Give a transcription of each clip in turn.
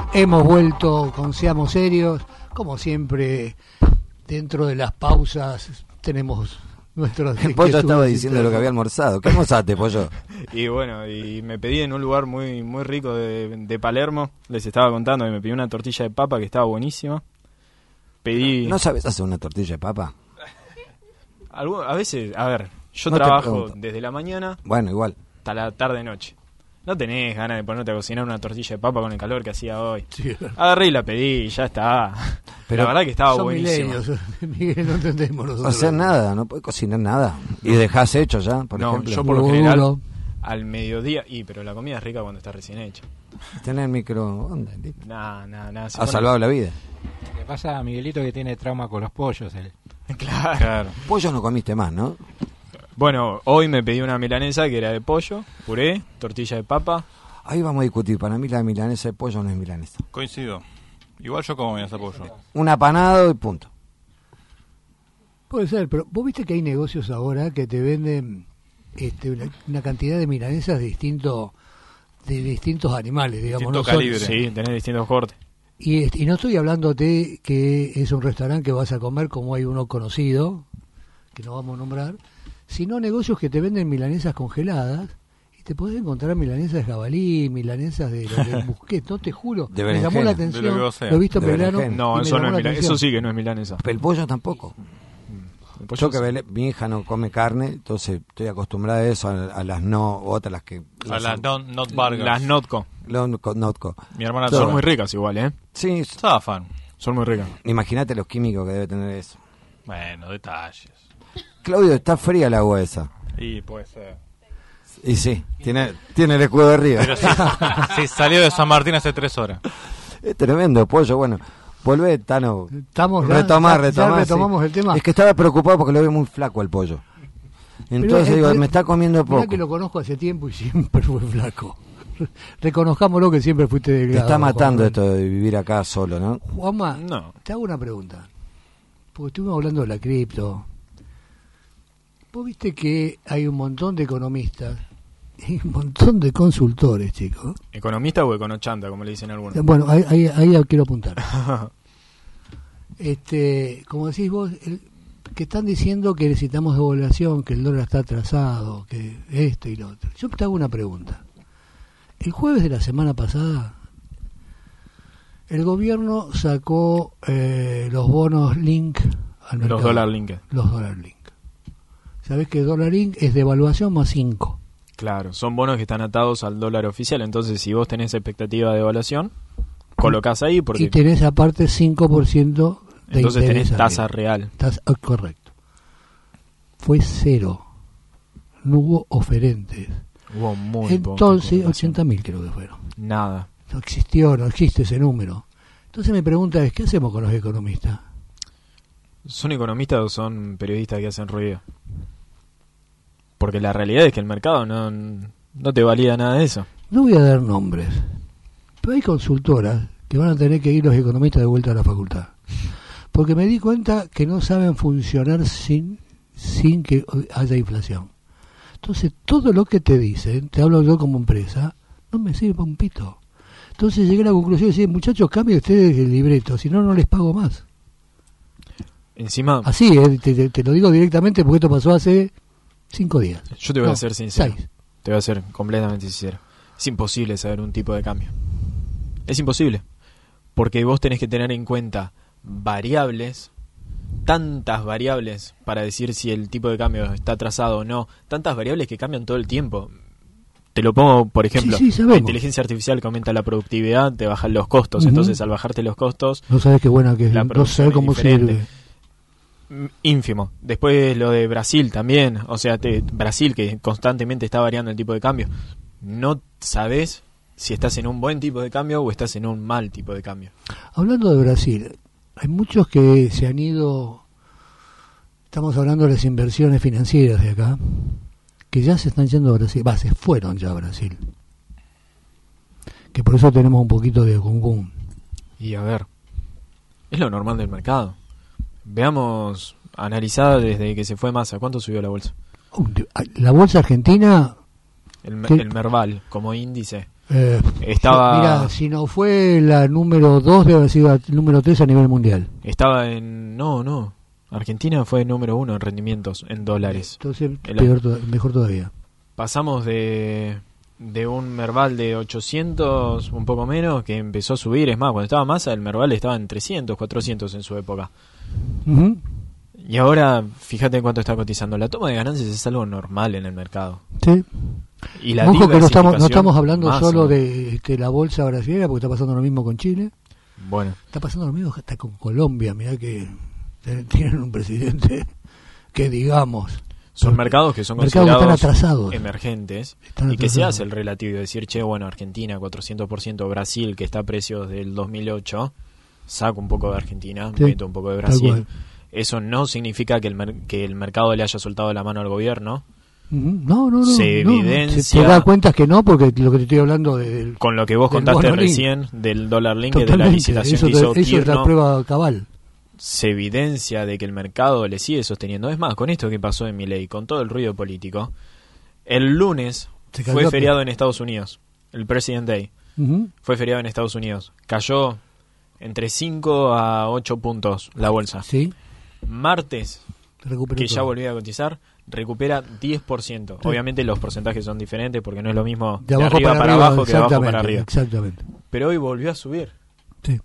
Hemos vuelto con Seamos Serios, como siempre, dentro de las pausas tenemos nuestros... El Pollo estaba diciendo lo que había almorzado. ¿Qué almorzaste, Pollo? Y bueno, y me pedí en un lugar muy muy rico de Palermo, les estaba contando que me pedí una tortilla de papa que estaba buenísima. Pedí... ¿No sabes hacer una tortilla de papa? A veces, a ver, yo No te trabajo pregunto. desde la mañana Bueno, igual. hasta la tarde-noche. No tenés ganas de ponerte a cocinar una tortilla de papa con el calor que hacía hoy. Sí. Agarré y la pedí y ya está. Pero la verdad que estaba Son buenísimo. milenios, Miguel, no entendemos No nosotros. hacer nada, no puedes cocinar nada. Y dejás hecho ya, por No, ejemplo. yo por lo Huevo general duro. al mediodía, pero la comida es rica cuando está recién hecha. Tener microondas. ¿listo? Nada. Ha salvado la vida. Le pasa a Miguelito que tiene trauma con los pollos. Claro. Pollo no comiste más, ¿no? Bueno, hoy me pedí una milanesa que era de pollo, puré, tortilla de papa. Ahí vamos a discutir. Para mí la milanesa de pollo no es milanesa. Coincido. Igual yo como milanesa de pollo. Un apanado y punto. Puede ser, pero vos viste que hay negocios ahora que te venden una cantidad de milanesas de distintos animales, digamos. Distinto ¿no? Son- calibre. Sí, tenés distintos cortes. Y no estoy hablándote que es un restaurante que vas a comer como hay uno conocido, que no vamos a nombrar, sino negocios que te venden milanesas congeladas y te podés encontrar milanesas de jabalí, milanesas de busquet, no te juro. De Me llamó la berenjena. atención, De lo que vos seas. lo he visto en De Belgrano. berenjena. No, y me eso no llamó es la milanesa. atención. Eso sí que no es milanesa. Pero el pollo tampoco. El pollo Yo que sí. mi hija no come carne, entonces estoy acostumbrada a eso, a las no, otras las que... A las not burgers. Las Notco. Notco. Mi hermana Todo. Son muy ricas igual, ¿eh? Sí, Zafan. Son muy ricas. imagínate los químicos que debe tener eso. Bueno, detalles. Claudio, está fría el agua esa. Y puede ser. Y sí, tiene el escudo de arriba. Pero sí, salió de San Martín hace 3 horas. Es tremendo, Pollo. Bueno, volvé, Tano. Estamos ya Retomar. retomamos sí. el tema. Es que estaba preocupado porque lo veo muy flaco al Pollo. Entonces Pero, digo, me está comiendo mirá poco. que lo conozco hace tiempo y siempre fue flaco. Reconozcámoslo que siempre fuiste Te delgado. está matando Juanma. esto de vivir acá solo, ¿no? Juanma, No. te hago una pregunta. Porque estuvimos hablando de la cripto. Vos viste que hay un montón de economistas y un montón de consultores, chicos. ¿Economista o econochanta, como le dicen algunos? Bueno, ahí quiero apuntar. Como decís vos, que están diciendo que necesitamos devaluación, que el dólar está atrasado, que esto y lo otro. Yo te hago una pregunta. El jueves de la semana pasada, el gobierno sacó los bonos Link al mercado. Los dólar link. Los dólar Link. ¿Sabés que el dólar Link es devaluación más 5? Claro, son bonos que están atados al dólar oficial. Entonces, si vos tenés expectativa de evaluación, colocás ahí porque... Y tenés aparte 5% de entonces interés tenés tasa arriba. real. Correcto. Fue 0. No hubo oferentes. Hubo muy poca Entonces, colocación. 80.000 creo que fueron. Nada. No existe ese número. Entonces mi pregunta es, ¿qué hacemos con los economistas? ¿Son economistas o son periodistas que hacen ruido? Porque la realidad es que el mercado no te valida nada de eso. No voy a dar nombres, pero hay consultoras que van a tener que ir los economistas de vuelta a la facultad. Porque me di cuenta que no saben funcionar sin que haya inflación. Entonces, todo lo que te dicen, te hablo yo como empresa, no me sirve para un pito. Entonces llegué a la conclusión de decir, muchachos, cambien ustedes el libreto, si no, no les pago más. Encima, Así, te lo digo directamente porque esto pasó hace 5 días. yo te voy No, a ser sincero. 6. Te voy a ser completamente sincero. Es imposible saber un tipo de cambio. Es imposible. Porque vos tenés que tener en cuenta variables, tantas variables para decir si el tipo de cambio está atrasado o no, tantas variables que cambian todo el tiempo. Te lo pongo, por ejemplo, Sí, sabemos. la inteligencia artificial que aumenta la productividad, te bajan los costos. Ujú. Entonces, al bajarte los costos, No sabes qué buena que es, la no producción sabes es cómo diferente. sirve. Ínfimo. Después lo de Brasil también, o sea, Brasil que constantemente está variando el tipo de cambio. No sabes si estás en un buen tipo de cambio o estás en un mal tipo de cambio. Hablando de Brasil, hay muchos que se han ido, estamos hablando de las inversiones financieras de acá, que ya se están yendo a Brasil, se fueron ya a Brasil. Que por eso tenemos un poquito de gung. Y a ver, es lo normal del mercado. Veamos, analizada desde que se fue Massa, ¿cuánto subió la bolsa? La bolsa argentina, El ¿Qué? Merval como índice Estaba- Mira, si no fue la número 2, debe haber sido la número 3 a nivel mundial. Estaba en... No. Argentina fue número 1 en rendimientos, en dólares. Entonces, El- mejor todavía. Pasamos de un Merval de 800, un poco menos, que empezó a subir. Es más, cuando estaba Massa, el Merval estaba en 300, 400 en su época. Ujú. Y ahora, fíjate en cuánto está cotizando. La toma de ganancias es algo normal en el mercado. Sí. Y la Ojo que no estamos diversificación, hablando más solo aún. de la bolsa brasileña, porque está pasando lo mismo con Chile. Bueno, Está pasando lo mismo hasta con Colombia. Mirá que tienen un presidente que, digamos, son mercados que son mercados que están considerados atrasados. emergentes Están y que se atrasados. hace el relativo. Decir, che, bueno, Argentina 400%, Brasil, que está a precios del 2008, saco un poco de Argentina, Sí, meto un poco de tal Brasil. cual. Eso no significa que que el mercado le haya soltado la mano al gobierno. Ujú. No. Se no. evidencia- Te das cuenta que no, porque lo que te estoy hablando del Con lo que vos Del contaste bono link. recién del dólar link, de la totalmente, licitación eso, que hizo eso es la Tirno, prueba cabal. se evidencia de que el mercado le sigue sosteniendo. Es más, con esto que pasó en Milei, con todo el ruido político, el lunes Se cayó fue a feriado en Estados Unidos, el President Day. Ujú. Fue feriado en Estados Unidos. Cayó entre 5 a 8 puntos la bolsa. Sí, Martes, recuperó que ya todo. volvió a cotizar, recupera 10%. Sí. Obviamente los porcentajes son diferentes porque no es lo mismo De abajo arriba para abajo que de abajo para exactamente, arriba. Exactamente. Pero hoy volvió a subir. Sí.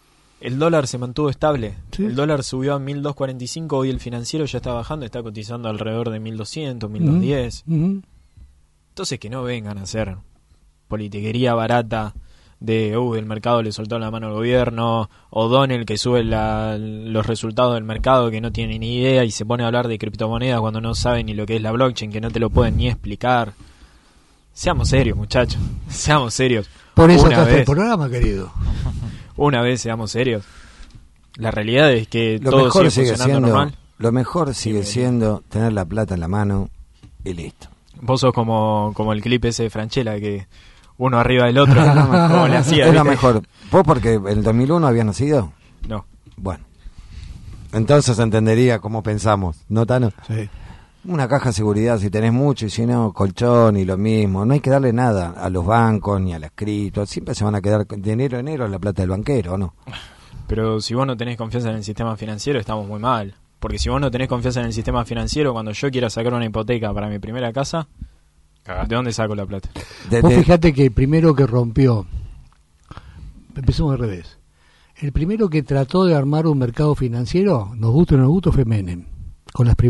El dólar se mantuvo estable. Sí. El dólar subió a 1.245. Hoy el financiero ya está bajando, está cotizando alrededor de 1.200, 1.210. Ujú. Entonces que no vengan a hacer politiquería barata de el mercado le soltó la mano al gobierno, o Donel que sube los resultados del mercado que no tiene ni idea y se pone a hablar de criptomonedas cuando no sabe ni lo que es la blockchain, que no te lo pueden ni explicar. Seamos serios, muchachos. Seamos serios. Por eso Una está el vez. programa, querido. Una vez seamos serios. La realidad es que Lo todo mejor sigue sigue funcionando siendo, normal. lo mejor sigue siendo tener la plata en la mano y listo. Vos sos como el clip ese de Franchella, que uno arriba del otro, como le hacía. Es lo ¿viste? mejor. ¿Vos porque en el 2001 habías nacido? No. Bueno. Entonces entendería cómo pensamos, ¿no, Tano? Sí. Una caja de seguridad, si tenés mucho, y si no, colchón y lo mismo. No hay que darle nada a los bancos ni a las criptos. Siempre se van a quedar de enero a enero en la plata del banquero, ¿o no? Pero si vos no tenés confianza en el sistema financiero, estamos muy mal. Porque si vos no tenés confianza en el sistema financiero, cuando yo quiera sacar una hipoteca para mi primera casa, ¿de dónde saco la plata? Vos fijate que el primero que rompió, empezamos al revés, el primero que trató de armar un mercado financiero, nos gusta o no nos gusta, fue Menem, con las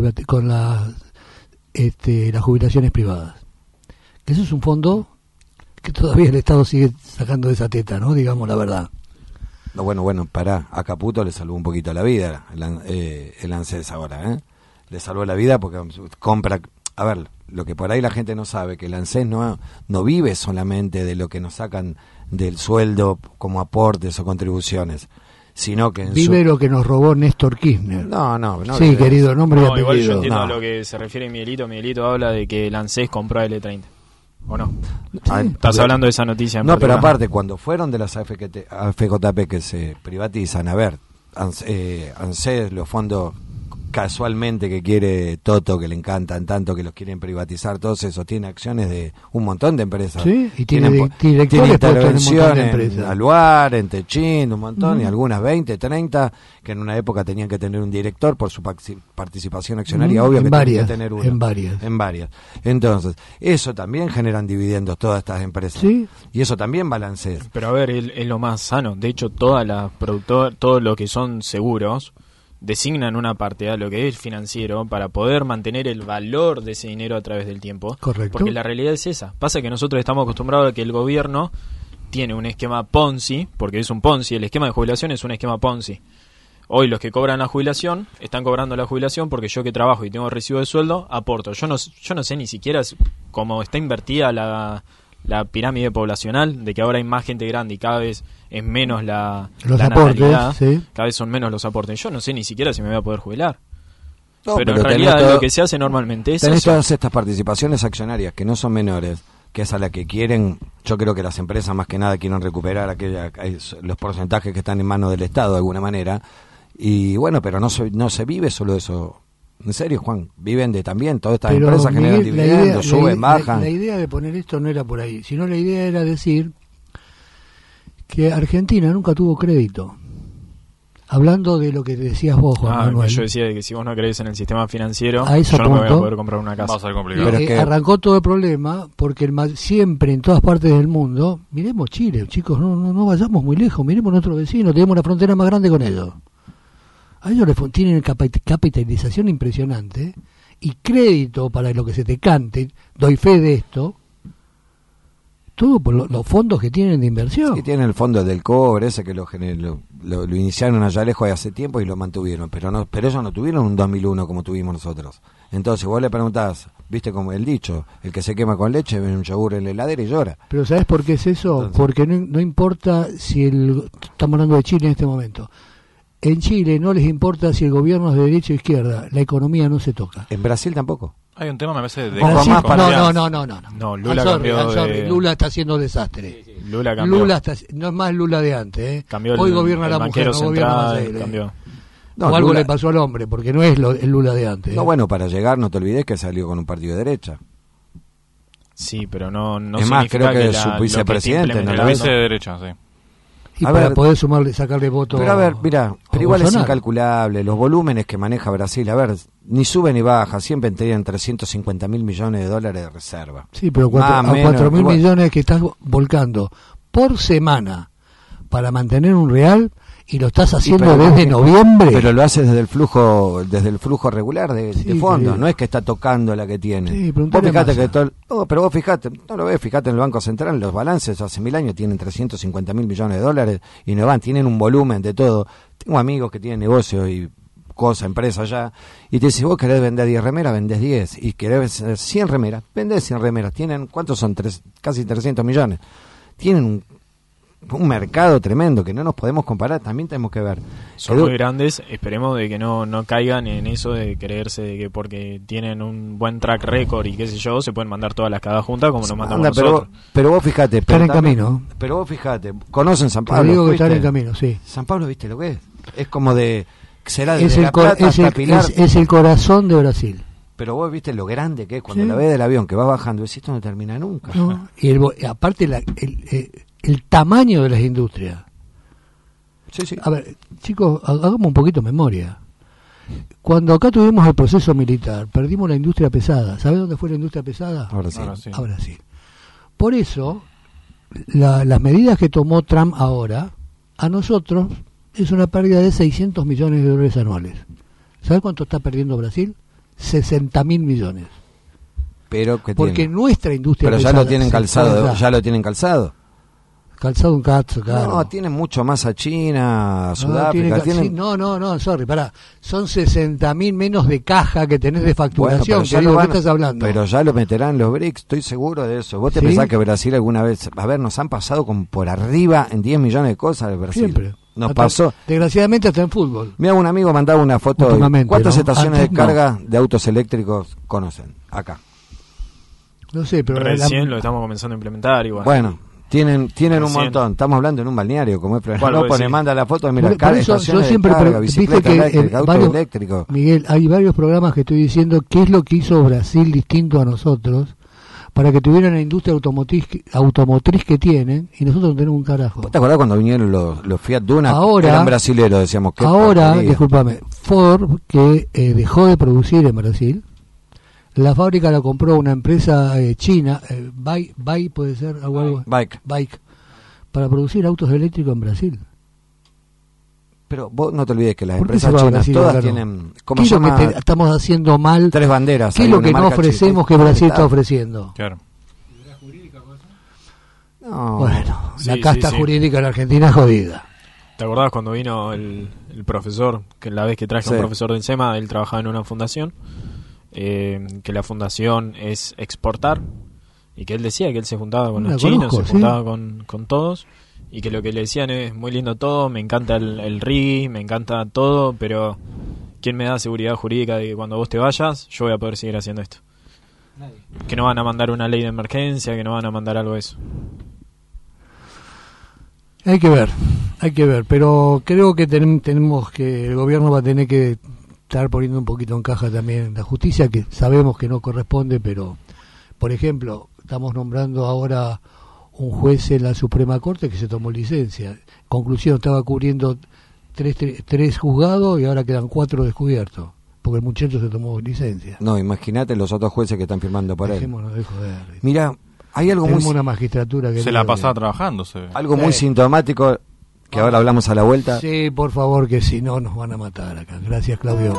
las jubilaciones privadas. Que eso es un fondo que todavía el Estado sigue sacando de esa teta, ¿no? Digamos la verdad. No, bueno, pará. A Caputo le salvó un poquito la vida el ANSES ahora, ¿eh? Le salvó la vida porque compra... A ver, lo que por ahí la gente no sabe, que el ANSES no vive solamente de lo que nos sacan del sueldo como aportes o contribuciones, sino que... Vive lo que nos robó Néstor Kirchner. No Sí, vive querido, eso. nombre y No, igual yo apellido. entiendo No. a lo que se refiere Miguelito. Miguelito habla de que el ANSES compró a L30. ¿O no? Ah, Estás hablando de esa noticia en No, pero particular. aparte, cuando fueron de las AFJP que se privatizan, a ver, ANSES, los fondos casualmente que quiere Toto, que le encantan tanto, que los quieren privatizar, todos esos, tiene acciones de un montón de empresas. Sí, y tiene Tienen directores tiene puestos en un montón de intervención en empresas. Aluar, en Techín, un montón, Ujú. y algunas 20, 30, que en una época tenían que tener un director por su participación accionaria, obvio En que varias, tienen que tener uno. en varias. Entonces, eso también generan dividendos todas estas empresas. Sí. Y eso también balancea. Pero a ver, es lo más sano. De hecho, todo lo que son seguros designan una parte a lo que es financiero para poder mantener el valor de ese dinero a través del tiempo. Correcto. Porque la realidad es esa. Pasa que nosotros estamos acostumbrados a que el gobierno tiene un esquema Ponzi, porque es un Ponzi, el esquema de jubilación es un esquema Ponzi. Hoy los que cobran la jubilación están cobrando la jubilación porque yo que trabajo y tengo recibo de sueldo, aporto. Yo no sé ni siquiera cómo está invertida la pirámide poblacional, de que ahora hay más gente grande y cada vez es menos la Aportes, natalidad, sí. cada vez son menos los aportes. Yo no sé ni siquiera si me voy a poder jubilar. No, pero en tenés realidad todo- lo que se hace normalmente es tenés eso. todas estas participaciones accionarias que no son menores, que es a la que quieren, yo creo que las empresas más que nada quieren recuperar los porcentajes que están en manos del Estado de alguna manera, y bueno, pero no se vive solo de eso, En serio, Juan, viven de también, todas estas Pero, empresas generan Miguel, dividendos, suben, bajan. La idea de poner esto no era por ahí, sino la idea era decir que Argentina nunca tuvo crédito. Hablando de lo que decías vos, Juan Manuel. Yo decía de que si vos no crees en el sistema financiero, A ese yo no me voy a punto, poder comprar una casa. Va a ser complicado. Pero es que- arrancó todo el problema porque siempre en todas partes del mundo, miremos Chile, chicos, no vayamos muy lejos, miremos nuestro vecino, tenemos una frontera más grande con ellos. A ellos tienen capitalización impresionante y crédito para lo que se te cante, doy fe de esto, todo por los fondos que tienen de inversión. Sí, tienen el fondo del cobre, ese que lo iniciaron allá lejos de hace tiempo y lo mantuvieron, pero ellos no tuvieron un 2001 como tuvimos nosotros. Entonces vos le preguntás, viste como el dicho, el que se quema con leche ve un yogur en la heladera y llora. Pero ¿sabes por qué es eso? Entonces, porque no importa si estamos hablando de Chile en este momento. En Chile no les importa si el gobierno es de derecha o izquierda, la economía no se toca. En Brasil tampoco. Hay un tema, me parece, de Brasil- más para no. No, Lula I'm sorry, cambió I'm sorry, de... Lula está haciendo desastre. Lula cambió. No es más Lula de antes, ¿eh? Cambió Hoy el, gobierna el la mujer, banquero no gobierna más central, él, ¿eh? cambió. No, o algo Lula- le pasó al hombre, porque no es el Lula de antes. No, ¿eh? bueno, para llegar no te olvides que salió con un partido de derecha. Sí, pero no Es más, significa creo que la- su lo que vicepresidente, esté ¿no? la Lo vice implementando. de derecha, sí. Y a para ver, poder sacarle voto. Pero a ver, mira, pero igual es Bolsonaro. incalculable, los volúmenes que maneja Brasil, a ver, ni sube ni baja, siempre tenían 350.000 millones de dólares de reserva. Sí, pero Más, a menos, 4.000 igual. millones que estás volcando por semana para mantener un real y lo estás haciendo pero- desde noviembre. Pero lo hace desde el flujo regular de Sí, fondos, querido. no es que está tocando la que tiene. Sí, vos preguntale a fijate Massa. que pero vos fijate, no lo ves, fijate en el Banco Central, los balances hace 1000 años tienen 350.000 millones de dólares y no van, tienen un volumen de todo. Tengo amigos que tienen negocios y cosas, empresas allá, y te dicen, vos querés vender 10 remeras, vendés 10, y querés vender 100 remeras, vendés 100 remeras, tienen, ¿cuántos son? Casi 300 millones. Tienen un mercado tremendo que no nos podemos comparar, también tenemos que ver. Son Que- muy grandes, esperemos de que no caigan en eso de creerse de que porque tienen un buen track record y qué sé yo, se pueden mandar todas las cagadas juntas como nos mandamos Anda, nosotros. pero vos fijate, Están en también- camino. Pero vos fijate, conocen San Te Pablo. digo que ¿fuiste? están en camino, sí. San Pablo, ¿viste lo que es? Es como de será de Es La el, Plata hasta Pilar, es el corazón de Brasil. pero vos viste lo grande que es cuando Sí. la ves del avión que va bajando, decís, esto no termina nunca. ¿No? Y aparte el tamaño de las industrias. Sí, sí. A ver, chicos, hagamos un poquito de memoria. Cuando acá tuvimos el proceso militar, perdimos la industria pesada. ¿Sabés dónde fue la industria pesada? Ahora sí. Ahora sí. A Brasil. Por eso, las medidas que tomó Trump ahora, a nosotros es una pérdida de 600 millones de dólares anuales. ¿Sabés cuánto está perdiendo Brasil? 60.000 millones. Pero que Porque tiene. nuestra industria Pero ya pesada lo tienen se calzado, fue allá. ya lo tienen calzado. Calzado un cazo, claro. No, tienen mucho más a China, a Sudáfrica, no, tienen sí, no, sorry, pará. Son 60.000 menos de caja que tenés de facturación. Bueno, querido, lo ¿qué van- estás hablando? Pero ya lo meterán los BRICS, estoy seguro de eso. ¿Vos te ¿Sí? pensás que Brasil alguna vez, a ver, nos han pasado como por arriba en 10 millones de cosas de Brasil? Siempre. Nos Hasta- pasó. Desgraciadamente hasta en fútbol. Mira, un amigo mandaba una foto. Últimamente, ¿Cuántas ¿no? estaciones Antes de no. carga de autos eléctricos conocen acá? No sé, pero Recién lo estamos comenzando a implementar igual. Bueno, tienen un Recién. montón. Estamos hablando en un balneario, como es ¿Cuál no vos pone, decís? manda la foto, mira, Por eso estaciones yo siempre de carga, viste bicicleta que eléctrica, auto varios- eléctrico. Miguel, hay varios programas que estoy diciendo qué es lo que hizo Brasil distinto a nosotros para que tuvieran la industria automotriz que tienen y nosotros no tenemos un carajo. ¿Vos te acordás cuando vinieron los Fiat Duna? Ahora- Eran brasileros, decíamos. qué Ahora, porquería. discúlpame, Ford, que dejó de producir en Brasil, la fábrica la compró una empresa china, Bai puede ser, algo Bike. para producir autos eléctricos en Brasil. Pero vos no te olvides que las ¿Por qué se empresas va a chinas Brasil, todas claro? tienen, ¿cómo ¿Qué se es lo llama? que estamos haciendo mal? Tres banderas. ¿Qué es hay lo una que no marca ofrecemos chica. que Brasil está ofreciendo? Claro. No. Bueno, Sí, la casta sí. jurídica en Argentina es jodida. ¿Te acordás cuando vino el profesor, que la vez que traje Sí. un profesor de Encema, él trabajaba en una fundación, que la fundación es exportar, y que él decía que él se juntaba con La los chinos, conozco, se sí. juntaba con todos, y que lo que le decían es muy lindo todo, me encanta el reggae, me encanta todo, pero ¿quién me da seguridad jurídica de que cuando vos te vayas, yo voy a poder seguir haciendo esto? Que no van a mandar una ley de emergencia, que no van a mandar algo de eso. Hay que ver, pero creo que tenemos que, el gobierno va a tener que estar poniendo un poquito en caja también la justicia, que sabemos que no corresponde, pero, por ejemplo, estamos nombrando ahora un juez en la Suprema Corte que se tomó licencia. Conclusión, estaba cubriendo tres juzgados y ahora quedan 4 descubiertos, porque el muchacho se tomó licencia. No, imagínate los otros jueces que están firmando por él. Dejémonos de joder. Mira, hay algo Tenemos muy, una magistratura que... Se la pasaba trabajando, se ve. algo muy sintomático que ahora hablamos a la vuelta. Sí, por favor, que si no nos van a matar acá. Gracias, Claudio.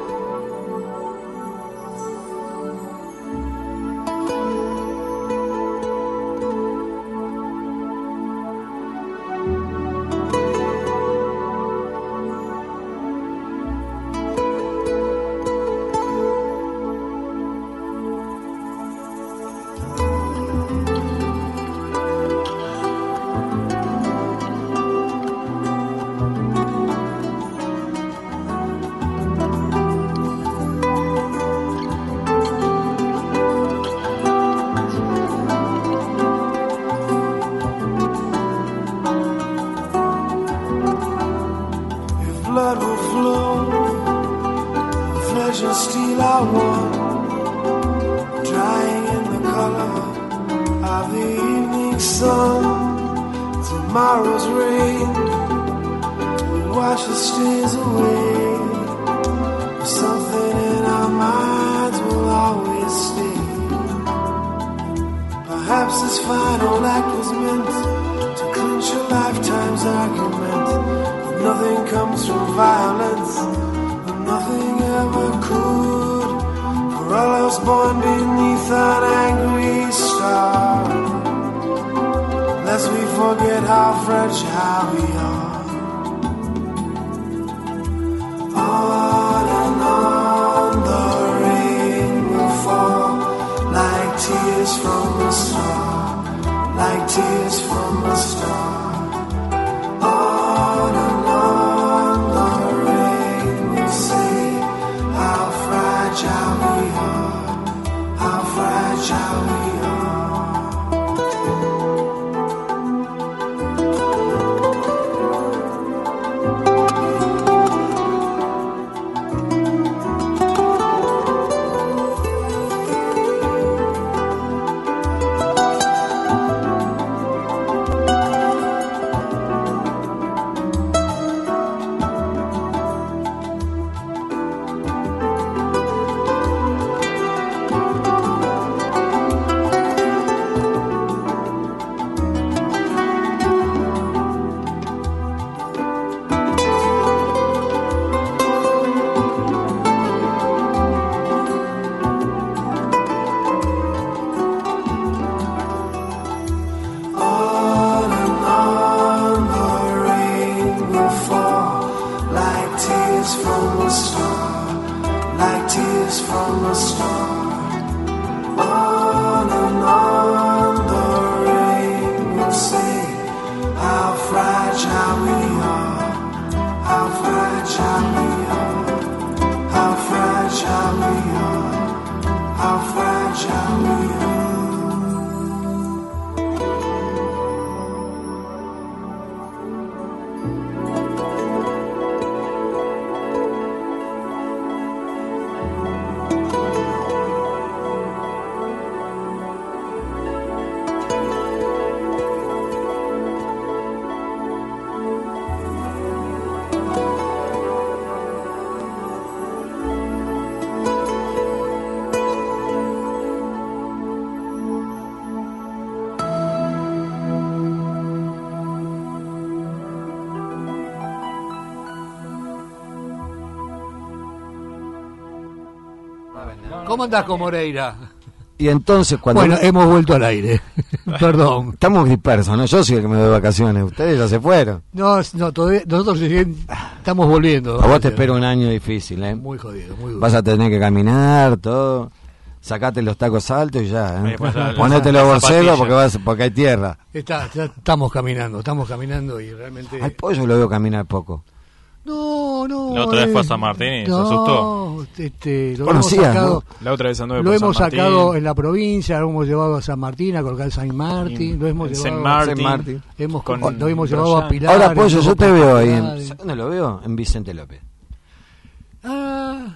Blood will flow, flesh and steel are one, drying in the color of the evening sun. Tomorrow's rain will wash the stains away. Something in our minds will always stay. Perhaps this final act was meant to clinch a lifetime's argument. Nothing comes from violence, and nothing ever could. For all else born beneath an angry star, lest we forget how fragile we are. On and on the rain will fall, like tears from a star, like tears from a star. On and on the rain will say how fragile we are, how fragile we are. ¿Cómo andás con Moreira? Y entonces cuando... Bueno, hemos vuelto al aire. Perdón. Estamos dispersos, ¿no? Yo soy el que me doy vacaciones. Ustedes ya se fueron. No, todavía, nosotros estamos volviendo. A vos te espera un año difícil, ¿eh? Muy jodido, muy duro. Vas a tener que caminar, todo. Sacate los tacos altos y ya, ¿eh? Ponete los borseros porque hay tierra. Ya estamos caminando y realmente... Al pollo lo veo caminar poco. No. La otra vez fue a San Martín y se asustó. Lo hemos sacado, ¿no? La otra vez anduve lo por hemos San Martín. sacado en la provincia, lo hemos llevado a San Martín, a colocar San Martín, lo hemos llevado Saint Martin. lo hemos llevado a Pilar. Ahora, pollo, yo te veo ahí. ¿Dónde lo veo? En Vicente López. Ah,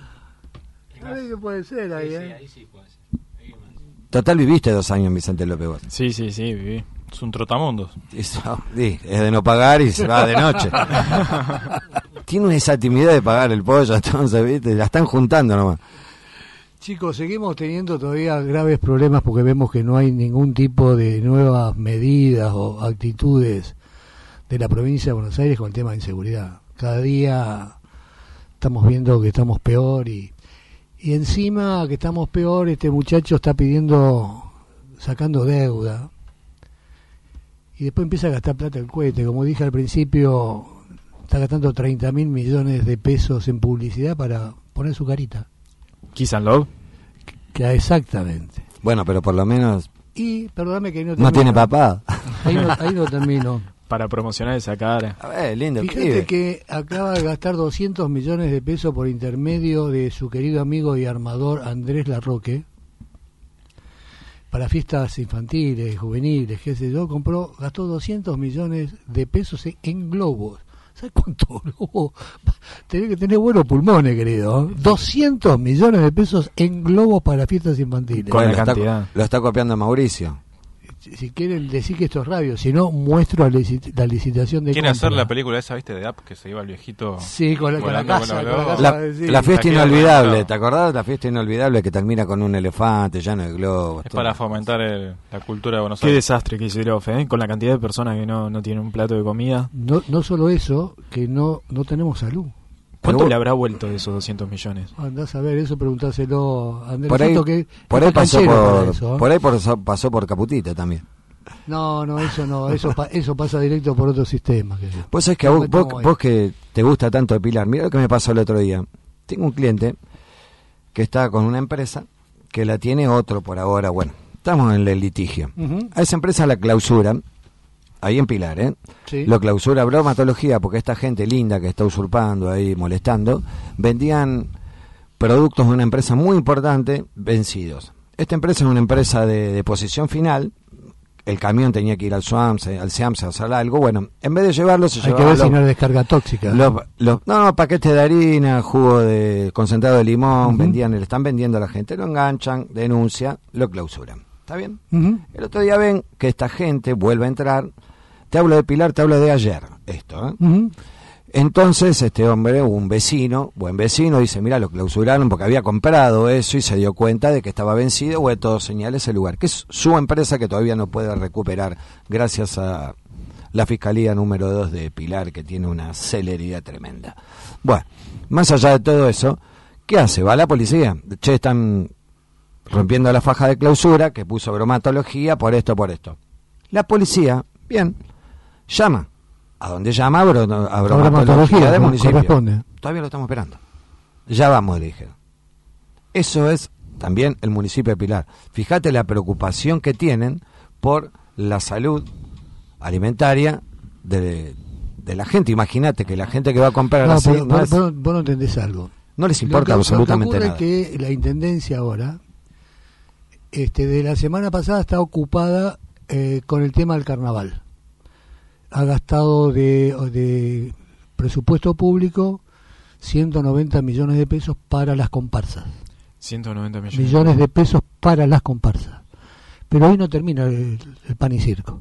Eso puede ser ahí, Sí, ahí sí puede ser. Ahí más. Total, viviste 2 años en Vicente López vos. Sí, viví. Es un trotamundos. Eso, sí, es de no pagar y se va de noche. Tiene esa timidez de pagar el pollo, entonces, ¿viste? La están juntando nomás. Chicos, seguimos teniendo todavía graves problemas porque vemos que no hay ningún tipo de nuevas medidas o actitudes de la provincia de Buenos Aires con el tema de inseguridad. Cada día estamos viendo que estamos peor y encima que estamos peor, este muchacho está sacando deuda y después empieza a gastar plata el cohete. Como dije al principio, está gastando 30.000 millones de pesos en publicidad para poner su carita. Kiss and Love. Exactamente. Bueno, pero por lo menos Y, perdóname que ahí no no termino. tiene papá. Ahí no termino. Para promocionar esa cara. A ver, lindo Fíjate pibe. que acaba de gastar 200 millones de pesos por intermedio de su querido amigo y armador Andrés Larroque para fiestas infantiles, juveniles, qué sé yo. Gastó 200 millones de pesos en globos. ¿Sabes cuánto globo? Tenés que tener buenos pulmones, querido. 200 millones de pesos en globos para fiestas infantiles. Con la Lo está- cantidad. Lo está copiando Mauricio. Si quieren decir que esto es radio, si no, muestro la licitación de Quiere hacer compra. la película esa, ¿viste? De App, que se iba el viejito. Sí, con la volando casa. con Con la globo. casa sí. La fiesta La queda inolvidable, reventado. ¿te acordás? La fiesta inolvidable que termina con un elefante lleno de globos. Es todo. para fomentar la cultura de Buenos Qué Aires. desastre que hizo Irof, con la cantidad de personas que no tienen un plato de comida. No solo eso, que no tenemos salud. ¿Cuánto Pero- le habrá vuelto de esos 200 millones? Andás a ver eso, preguntáselo a Andrés. Por ahí, que por ahí está pasó canchero para por, eso, ¿eh? por ahí pasó por Caputita también. No, eso pasa directo por otro sistema. Que Pues es que No vos, metemos vos, ahí. vos que te gusta tanto depilar, mira lo que me pasó el otro día. Tengo un cliente que está con una empresa que la tiene otro por ahora. Bueno, estamos en el litigio. Ujú. A esa empresa la clausura, ahí en Pilar, Sí. lo clausura bromatología porque esta gente linda que está usurpando ahí, molestando, vendían productos de una empresa muy importante vencidos. Esta empresa es una empresa de posición final. El camión tenía que ir al SEAMSE a hacer algo. Bueno, en vez de llevarlo, se Hay que llevaba ver si no hay descarga tóxica. paquetes de harina, jugo de concentrado de limón, Ujú. le están vendiendo a la gente, lo enganchan, denuncia, lo clausuran. ¿Está bien? Ujú. El otro día ven que esta gente vuelve a entrar. Te hablo de Pilar, te hablo de ayer, esto, ¿eh? Ujú. Entonces este hombre, un vecino, buen vecino, dice, mira, lo clausuraron porque había comprado eso y se dio cuenta de que estaba vencido, o de todo señala ese lugar, que es su empresa que todavía no puede recuperar gracias a la Fiscalía número 2 de Pilar, que tiene una celeridad tremenda. Bueno, más allá de todo eso, ¿qué hace? Va la policía. Che, están rompiendo la faja de clausura que puso bromatología por esto, por esto. La policía, bien, llama. ¿A dónde llama? A bromatología del municipio. corresponde. Todavía lo estamos esperando. Ya vamos, le dijeron. Eso es también el municipio de Pilar. Fíjate la preocupación que tienen por la salud alimentaria de la gente. Imagínate que la gente que va a comprar No, así pero no, vos no entendés algo. no les importa Lo absolutamente que ocurre nada. es que la intendencia ahora, de la semana pasada, está ocupada con el tema del carnaval. Ha gastado de presupuesto público 190 millones de pesos para las comparsas. 190 millones. Millones de pesos para las comparsas. Pero hoy no termina el pan y circo.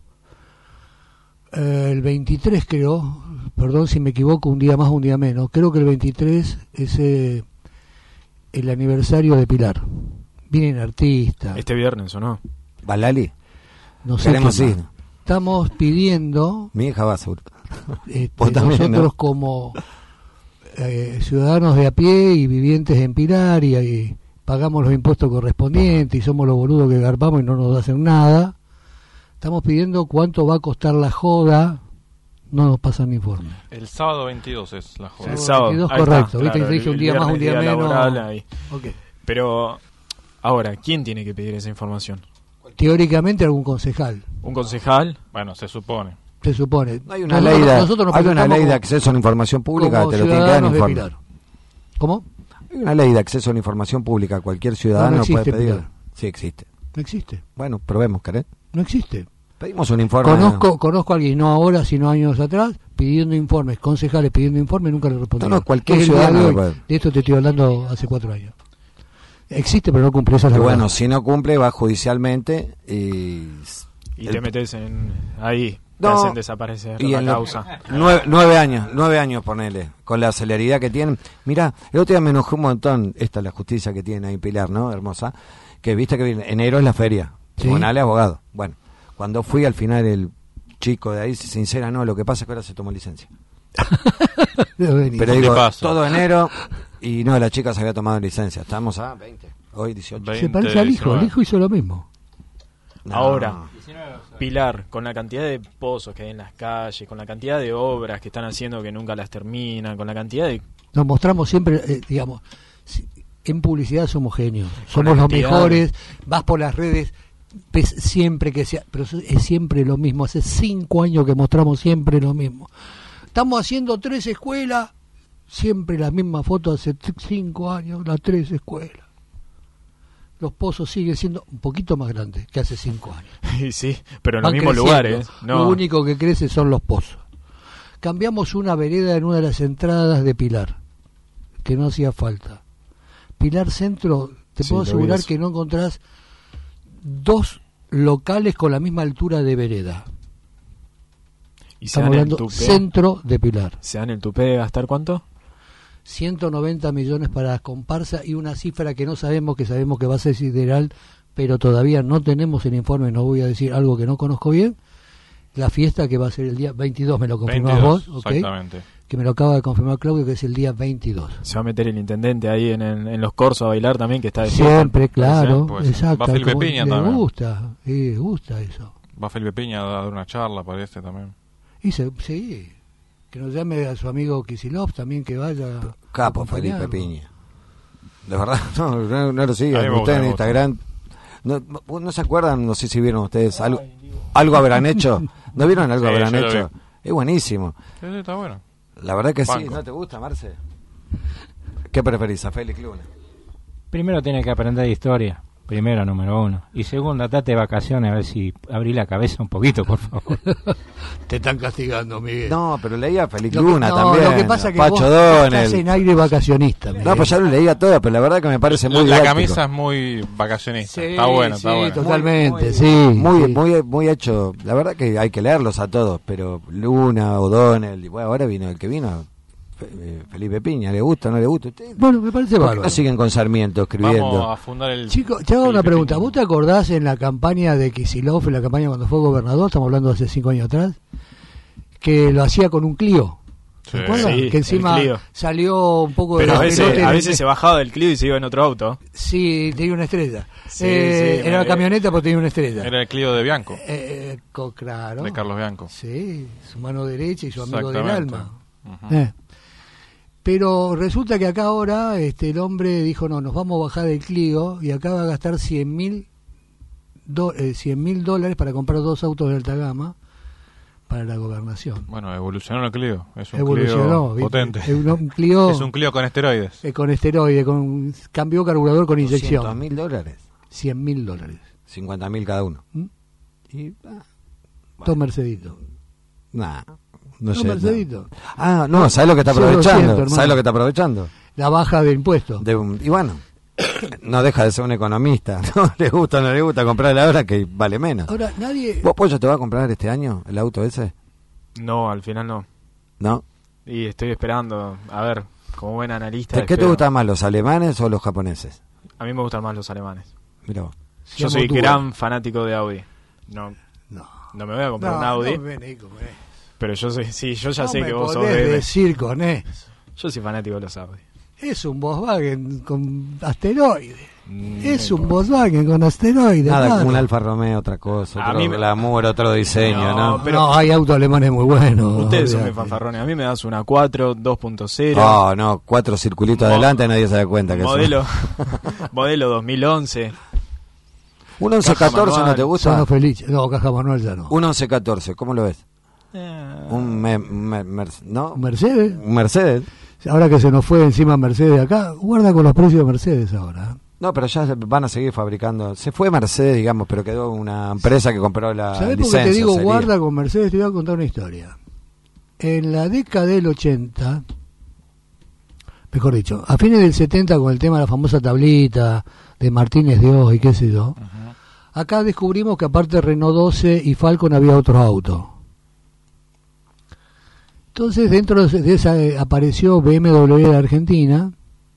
El 23 creo, perdón si me equivoco, un día más, un día menos, creo que el 23 es el aniversario de Pilar. Vienen artistas, Este viernes, ¿o no? Balali, no sé queremos qué ir. más. Estamos pidiendo, Mi hija va seguro. Vos también, nosotros ¿no? como ciudadanos de a pie y vivientes en Pilar y pagamos los impuestos correspondientes y somos los boludos que garpamos y no nos hacen nada, estamos pidiendo cuánto va a costar la joda, no nos pasan informe. El sábado 22 es la joda. El sábado. 22, Ahí correcto, está, viste que te dije un el día más, un viernes, día menos. laboral, ahí. Ok. Pero, ahora, ¿quién tiene que pedir esa información? Teóricamente algún concejal, ¿Un concejal? Bueno, se supone. se supone. No hay una ley de, nosotros nos hay una presentamos ley de como- acceso a la información pública, como te lo tienen que dar en ciudadanos de informe. Pilar. ¿Cómo? Hay una ley de acceso a la información pública, cualquier ciudadano No existe, puede pedir. Pilar. Sí existe. No existe, Bueno, probemos, ¿querés? no existe. Pedimos un informe. Conozco a alguien, no ahora, sino años atrás, pidiendo informes, concejales pidiendo informes, nunca le respondieron. No, cualquier Es el día ciudadano de hoy. lo puede. De esto te estoy hablando hace 4 años. Existe, pero no cumple, esa es Y la bueno, verdad. si no cumple, va judicialmente y... Y te metes ahí, No, te hacen desaparecer y la en lo- causa. 9 años, ponele, con la celeridad que tienen. Mirá, el otro día me enojé un montón, esta es la justicia que tiene ahí Pilar, ¿no? Hermosa, que viste que enero es la feria, Sí. tribunal de abogado. Bueno, cuando fui al final el chico de ahí se sincera, no, lo que pasa es que ahora se tomó licencia. Pero ¿Qué digo, pasa? todo enero y no, la chica se había tomado licencia. Estamos a 20, hoy 18. 20, Se parece al hijo, 19. el hijo hizo lo mismo. No. Ahora, Pilar, con la cantidad de pozos que hay en las calles, con la cantidad de obras que están haciendo que nunca las terminan, con la cantidad de... Nos mostramos siempre, digamos, en publicidad somos genios, Con somos la los cantidad. mejores, vas por las redes, ves siempre que sea, pero es siempre lo mismo, hace 5 años que mostramos siempre lo mismo. Estamos haciendo 3 escuelas, siempre la misma foto hace 5 años, las 3 escuelas. Los pozos siguen siendo un poquito más grandes que hace 5 años. Y sí, pero en los Van mismos creciendo. lugares. No. Lo único que crece son los pozos. Cambiamos una vereda en una de las entradas de Pilar, que no hacía falta. Pilar Centro, te Sí, puedo lo vi asegurar eso. que no encontrás 2 locales con la misma altura de vereda. Y se Estamos dan el hablando tupé. centro de Pilar. ¿Se dan el tupé de gastar cuánto? 190 millones para las comparsas y una cifra que no sabemos, que sabemos que va a ser sideral, pero todavía no tenemos el informe, no voy a decir algo que no conozco bien. La fiesta que va a ser el día 22, me lo confirmás 22, vos, ¿ok? exactamente. Que me lo acaba de confirmar Claudio, que es el día 22. Se va a meter el intendente ahí en los corsos a bailar también, que está de Siempre, claro, pues, exacto. va Felipe como Piña le también. gusta, gusta eso. Va Felipe Piña a dar una charla, parece también. Y sí, que nos llame a su amigo Kicillof también, que vaya. Capo a Felipe acompañarlo. Piña. De verdad, no lo A sigan. mí me gusta, Ustedes en me gusta. Instagram. No se acuerdan? No sé si vieron ustedes. ¿Algo habrán hecho? ¿No vieron algo Sí, habrán yo lo hecho? vi. Es buenísimo. Sí, sí, está bueno. La verdad que sí. Banco. ¿No te gusta, Marce? ¿Qué preferís, a Félix Luna? Primero tiene que aprender historia, primero, número 1. Y segundo, date vacaciones, a ver si abrí la cabeza un poquito, por favor. Te están castigando, Miguel. No, pero leía a Félix Lo que- Luna no, también. Lo que pasa es que Pacho vos estás en Donel. aire vacacionista, Miguel. No, pues ya lo leía todo, pero la verdad que me parece muy La didáctico. camisa es muy vacacionista. Sí, Está bueno, está sí, bueno. totalmente, Muy- sí. Muy, sí. muy hecho. La verdad que hay que leerlos a todos, pero Luna, O'Donnell, y bueno, ahora vino el que vino, Felipe Piña, ¿le gusta o no le gusta? ¿Ustedes Bueno, me parece por qué bárbaro. no siguen con Sarmiento escribiendo? Vamos a fundar el... Chico, te hago una Felipe pregunta. Piña. ¿Vos te acordás en la campaña de Kicillof, en la campaña cuando fue gobernador, estamos hablando de hace 5 años atrás, que lo hacía con un Clio? ¿Se Sí. acuerdan? Sí, Que encima el Clio. salió un poco Pero de a veces, despelote a de- veces se bajaba del Clio y se iba en otro auto. Sí, tenía una estrella. Sí, Era la camioneta, pero tenía una estrella. Era el Clio de Bianco, Claro. de Carlos Bianco. Sí, su mano derecha y su amigo del Exactamente. alma. Ujú. Pero resulta que acá ahora el hombre dijo, no, nos vamos a bajar del Clio y acá va a gastar $100.000 para comprar 2 autos de alta gama para la gobernación. Bueno, evolucionó el Clio. Es un Evolucionó, Clio ¿viste? potente. Es un Clio Es un Clio con esteroides. con esteroide, con cambio carburador con inyección. $200.000, $100.000. 50.000 cada uno. ¿Mm? Y, Dos Merceditos. no Dos sé. Merceditos. Ah, no, ¿sabes lo que está Son 200, aprovechando? hermano. ¿Sabes lo que está aprovechando? La baja de impuestos. Y bueno, no deja de ser un economista. No le gusta o no le gusta comprar la hora que vale menos. Ahora, nadie... ¿Vos, Pollo, te vas a comprar este año el auto ese? No, al final no. ¿No? Y estoy esperando, a ver, como buen analista. ¿Qué te espero. gustan más, los alemanes o los japoneses? A mí me gustan más los alemanes. Mira vos. Yo Seamos soy duros. gran fanático de Audi. No, No. no me voy a comprar un Audi, No, vení con eso. pero yo soy, sí, yo ya No sé me que vos sos podés de... decir con eso. Yo soy fanático de los Audi. Es un Volkswagen con asteroide. Mm, Es un Volkswagen con asteroide. Nada claro. como un Alfa Romeo, otra cosa, A otro mí me- glamour, otro diseño, No, ¿no? pero- No, hay autos alemanes muy buenos. Ustedes son muy olvídate. fanfarrones. A mí me das una 4, 2.0. Oh, no, 4 circulitos Mo- adelante, nadie se da cuenta que modelo, modelo 2011. Un Caja 1114 no manual. te Son gusta. los felices. No, caja manual ya no. Un 1114, ¿cómo lo ves? Eh, ¿No? ¿Un Mercedes? Un Mercedes. Ahora que se nos fue encima Mercedes acá, guarda con los precios de Mercedes ahora. ¿eh? No, pero ya van a seguir fabricando. Se fue Mercedes, digamos, pero quedó una empresa que compró la ¿Sabés por licencia. qué te digo sería. guarda con Mercedes? Te voy a contar una historia. En la década del 80, mejor dicho, a fines del 70 con el tema de la famosa tablita de Martínez Dios y qué sé yo, acá descubrimos que aparte de Renault 12 y Falcon había otros autos. Entonces dentro de esa apareció BMW de Argentina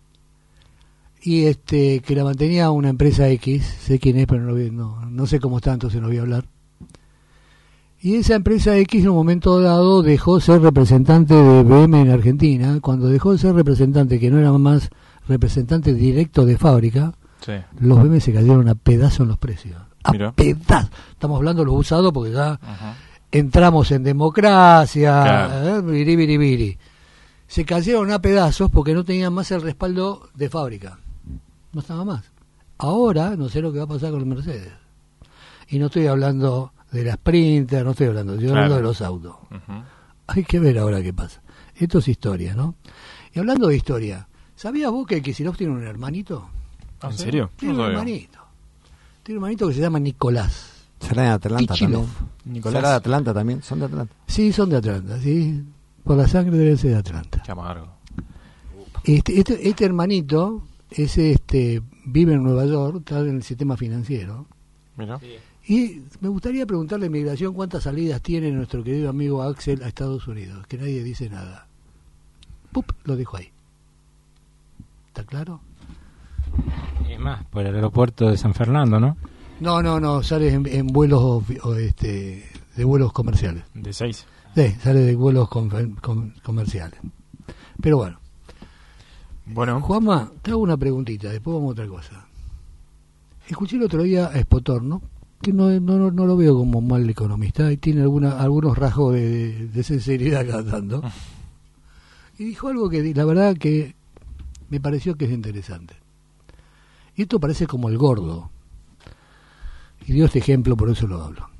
y que la mantenía una empresa X, sé quién es pero no sé cómo está, entonces no voy a hablar. Y esa empresa X en un momento dado dejó de ser representante de BM en Argentina. Cuando dejó de ser representante, que no era más representante directo de fábrica, Sí. los BM se cayeron a pedazos en los precios. A Mirá. pedazos. Estamos hablando de los usados porque ya Ajá. entramos en democracia, Claro. biribiribiri. Se cayeron a pedazos porque no tenían más el respaldo de fábrica. No estaba más. Ahora no sé lo que va a pasar con los Mercedes. Y no estoy hablando de la Sprinter, no estoy hablando, estoy hablando de los autos. Ujú. Hay que ver ahora qué pasa. Esto es historia, ¿no? Y hablando de historia, ¿sabías vos que Kicillof tiene un hermanito? ¿Ah, ¿En sí? serio? Tiene No un sabía. hermanito. Tiene un hermanito que se llama Nicolás. ¿Será de Atlanta Kichilov. también? Nicolás. ¿Será de Atlanta también? ¿Son de Atlanta? Sí, son de Atlanta, sí. Por la sangre deben ser de Atlanta. Qué amargo. Este hermanito vive en Nueva York, está en el sistema financiero. Mira. Y me gustaría preguntarle a Migración cuántas salidas tiene nuestro querido amigo Axel a Estados Unidos, que nadie dice nada. ¡Pup! Lo dejo ahí. ¿Está claro? Es más, por el aeropuerto de San Fernando, ¿no? No, sale en vuelos de vuelos comerciales. De 6. Sí, sale de vuelos comerciales. Pero bueno, Bueno, Juanma, te hago una preguntita, después vamos a otra cosa. Escuché el otro día a Spotorno, que no lo veo como un mal economista, y tiene algunos rasgos de sinceridad cada tanto. Y dijo algo que la verdad que me pareció que es interesante. Y esto parece como el gordo. Y dio este ejemplo, por eso lo hablo.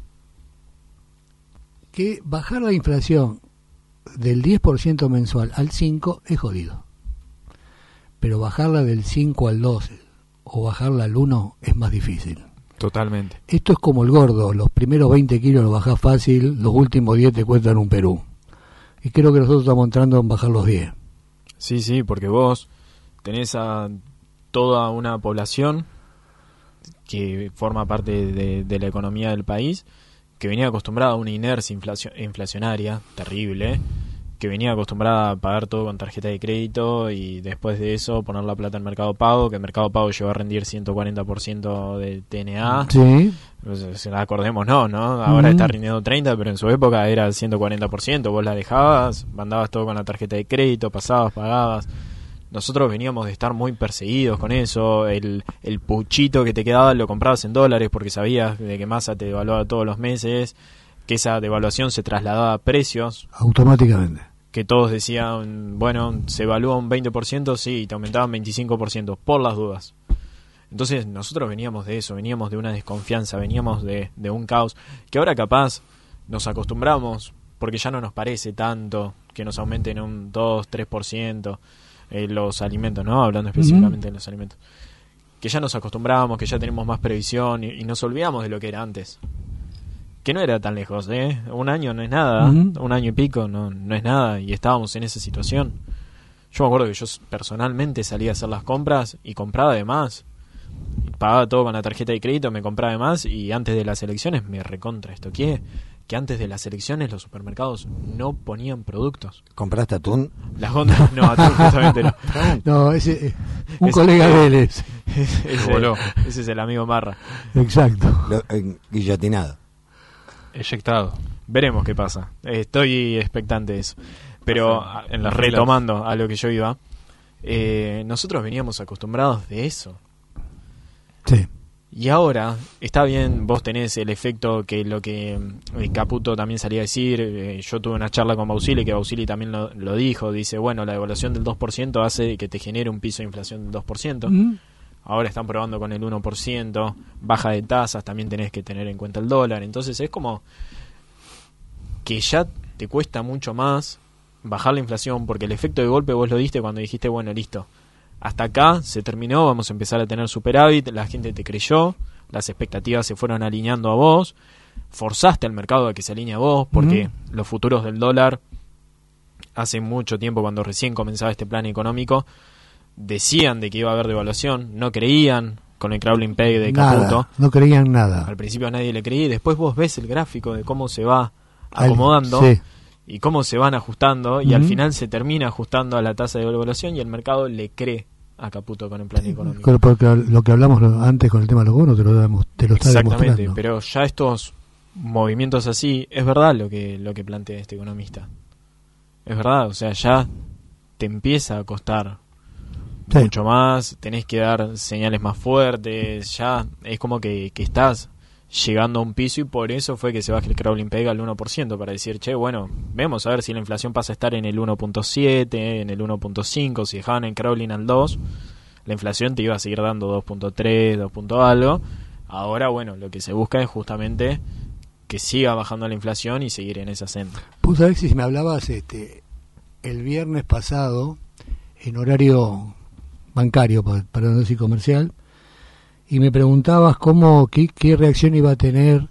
Que bajar la inflación del 10% mensual al 5% es jodido. Pero bajarla del 5 al 12 o bajarla al 1 es más difícil. totalmente. Esto es como el gordo, los primeros 20 kilos los bajás fácil, los últimos 10 te cuestan un Perú. Y creo que nosotros estamos entrando en bajar los 10. Sí, porque vos tenés a toda una población que forma parte de la economía del país, que venía acostumbrada a una inercia inflacionaria terrible, que venía acostumbrada a pagar todo con tarjeta de crédito y después de eso poner la plata en Mercado Pago, que el Mercado Pago llegó a rendir 140% del TNA. Sí. Pues, acordemos, no, ahora está rindiendo 30%, pero en su época era 140%. Vos la dejabas, mandabas todo con la tarjeta de crédito, pasabas, pagabas. Nosotros veníamos de estar muy perseguidos con eso. El puchito que te quedaba lo comprabas en dólares porque sabías de que Massa te devaluaba todos los meses, que esa devaluación se trasladaba a precios, Automáticamente. que todos decían, bueno, se evalúa un 20%, sí, y te aumentaban 25%, por las dudas. Entonces nosotros veníamos de eso, veníamos de una desconfianza, veníamos de un caos, que ahora capaz nos acostumbramos, porque ya no nos parece tanto que nos aumenten un 2-3% los alimentos, ¿no? Hablando específicamente de los alimentos. Que ya nos acostumbramos, que ya tenemos más previsión y nos olvidamos de lo que era antes. Que no era tan lejos, ¿eh? Un año no es nada, un año y pico no es nada, y estábamos en esa situación. Yo me acuerdo que yo personalmente salía a hacer las compras y compraba de más. Pagaba todo con la tarjeta de crédito, me compraba de más, y antes de las elecciones me recontra estoqué que antes de las elecciones los supermercados no ponían productos. ¿Compraste atún? Las góndolas, no, atún justamente no. No, un colega de él es. voló. Ese es el amigo Marra. Exacto. Guillotinado. Eyectado. Veremos qué pasa. Estoy expectante de eso. Pero retomando a lo que yo iba, nosotros veníamos acostumbrados de eso. Sí. Y ahora, está bien, vos tenés el efecto que lo que Caputo también salía a decir, yo tuve una charla con Bausili, que Bausili también lo dijo, dice, bueno, la devaluación del 2% hace que te genere un piso de inflación del 2%, ahora están probando con el 1%, baja de tasas, también tenés que tener en cuenta el dólar, entonces es como que ya te cuesta mucho más bajar la inflación, porque el efecto de golpe vos lo diste cuando dijiste, bueno, listo, hasta acá se terminó, vamos a empezar a tener superávit, la gente te creyó, las expectativas se fueron alineando a vos, forzaste al mercado a que se alinee a vos, porque los futuros del dólar hace mucho tiempo, cuando recién comenzaba este plan económico, decían de que iba a haber devaluación, no creían con el crawling peg de Caputo. Nada, no creían nada. Al principio a nadie le creía y después vos ves el gráfico de cómo se va acomodando Sí. y cómo se van ajustando y al Ujú. final se termina ajustando a la tasa de devaluación y el mercado le cree a Caputo con el plan económico. Porque lo que hablamos antes con el tema de los bonos te lo está Exactamente, demostrando. pero ya estos movimientos así, es verdad lo que plantea este economista. Es verdad, o sea, ya te empieza a costar Sí. mucho más, tenés que dar señales más fuertes, ya es como que estás llegando a un piso y por eso fue que se baja el crawling peg al 1% para decir, che, bueno, vemos a ver si la inflación pasa a estar en el 1.7, en el 1.5, si dejaban el crawling al 2, la inflación te iba a seguir dando 2.3, 2 punto algo. Ahora, bueno, lo que se busca es justamente que siga bajando la inflación y seguir en esa senda. Pues Alexis, me hablabas el viernes pasado en horario bancario, para no decir comercial, y me preguntabas qué reacción iba a tener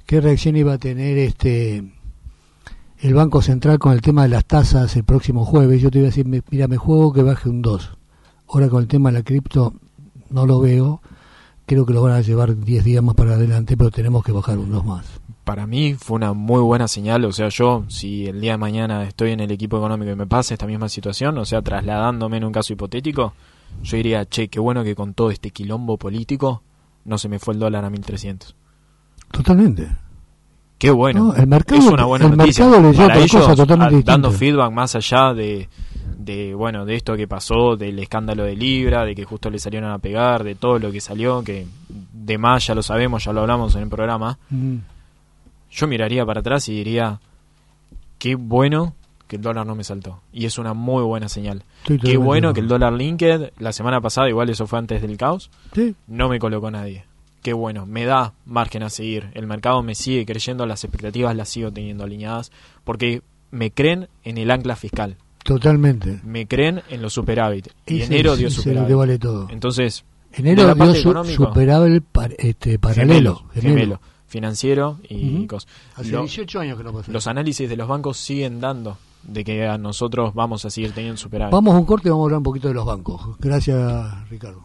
el Banco Central con el tema de las tasas el próximo jueves. Yo te iba a decir, mira, me juego que baje un 2. Ahora con el tema de la cripto no lo veo, creo que lo van a llevar 10 días más para adelante, pero tenemos que bajar un 2 más. Para mí fue una muy buena señal, o sea, yo, si el día de mañana estoy en el equipo económico y me pasa esta misma situación, o sea, trasladándome en un caso hipotético, yo diría, che, qué bueno que con todo este quilombo político no se me fue el dólar a 1.300. Totalmente. Qué bueno, No, el mercado, es una buena el noticia. mercado leyó Para otra ellos, cosa totalmente dando distinta. feedback más allá de bueno, de esto que pasó, del escándalo de Libra, de que justo le salieron a pegar, de todo lo que salió, que de más ya lo sabemos, ya lo hablamos en el programa. Yo miraría para atrás y diría, qué bueno que el dólar no me saltó. Y es una muy buena señal. Estoy Qué totalmente bueno de que el acuerdo. dólar linked, la semana pasada, igual eso fue antes del caos, Sí. no me colocó nadie. Qué bueno, me da margen a seguir. El mercado me sigue creyendo, las expectativas las sigo teniendo alineadas, porque me creen en el ancla fiscal, Totalmente. me creen en los superávit. Y Ese enero es- dio ese es lo superávit. que vale todo. Entonces, de Enero la dio parte económica, superávit paralelo. gemelo, financiero y Ujú. cosas. Hace Lo- 18 años que no pasa. Los análisis de los bancos siguen dando de que a nosotros vamos a seguir teniendo superávit. Vamos a un corte y vamos a hablar un poquito de los bancos. Gracias, Ricardo.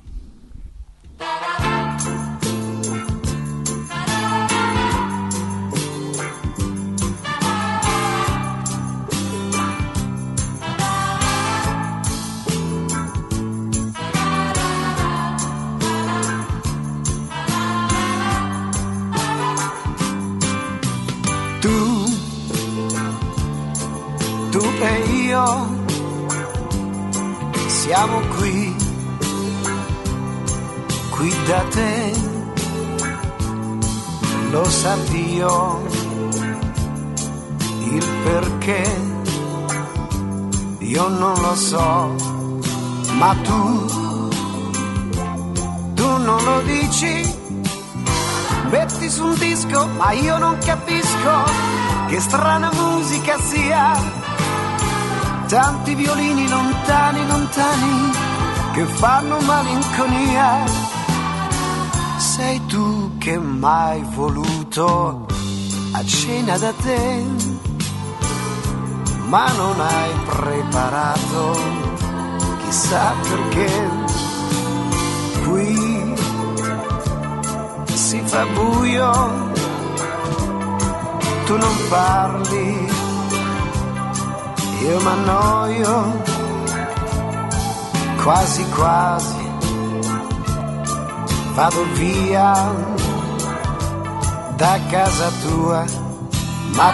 Tu e io siamo qui da te, lo sa Dio il perché, io non lo so, ma tu non lo dici, metti su un disco, ma io non capisco che strana musica sia. Tanti violini lontani, lontani, che fanno malinconia. Sei tu che m'hai voluto a cena da te, ma non hai preparato chissà perché. Qui si fa buio, tu non parli, io m'annoio, quasi quasi vado via da casa tua, ma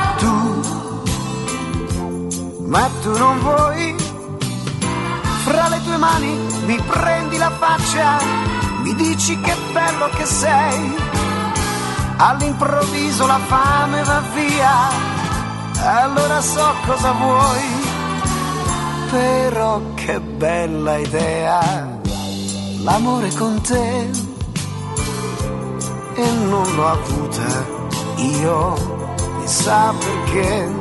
tu non vuoi. Fra le tue mani mi prendi la faccia, mi dici che bello che sei, all'improvviso la fame va via. Allora so cosa vuoi, però che bella idea, l'amore con te, e non l'ho avuta io, chissà perché.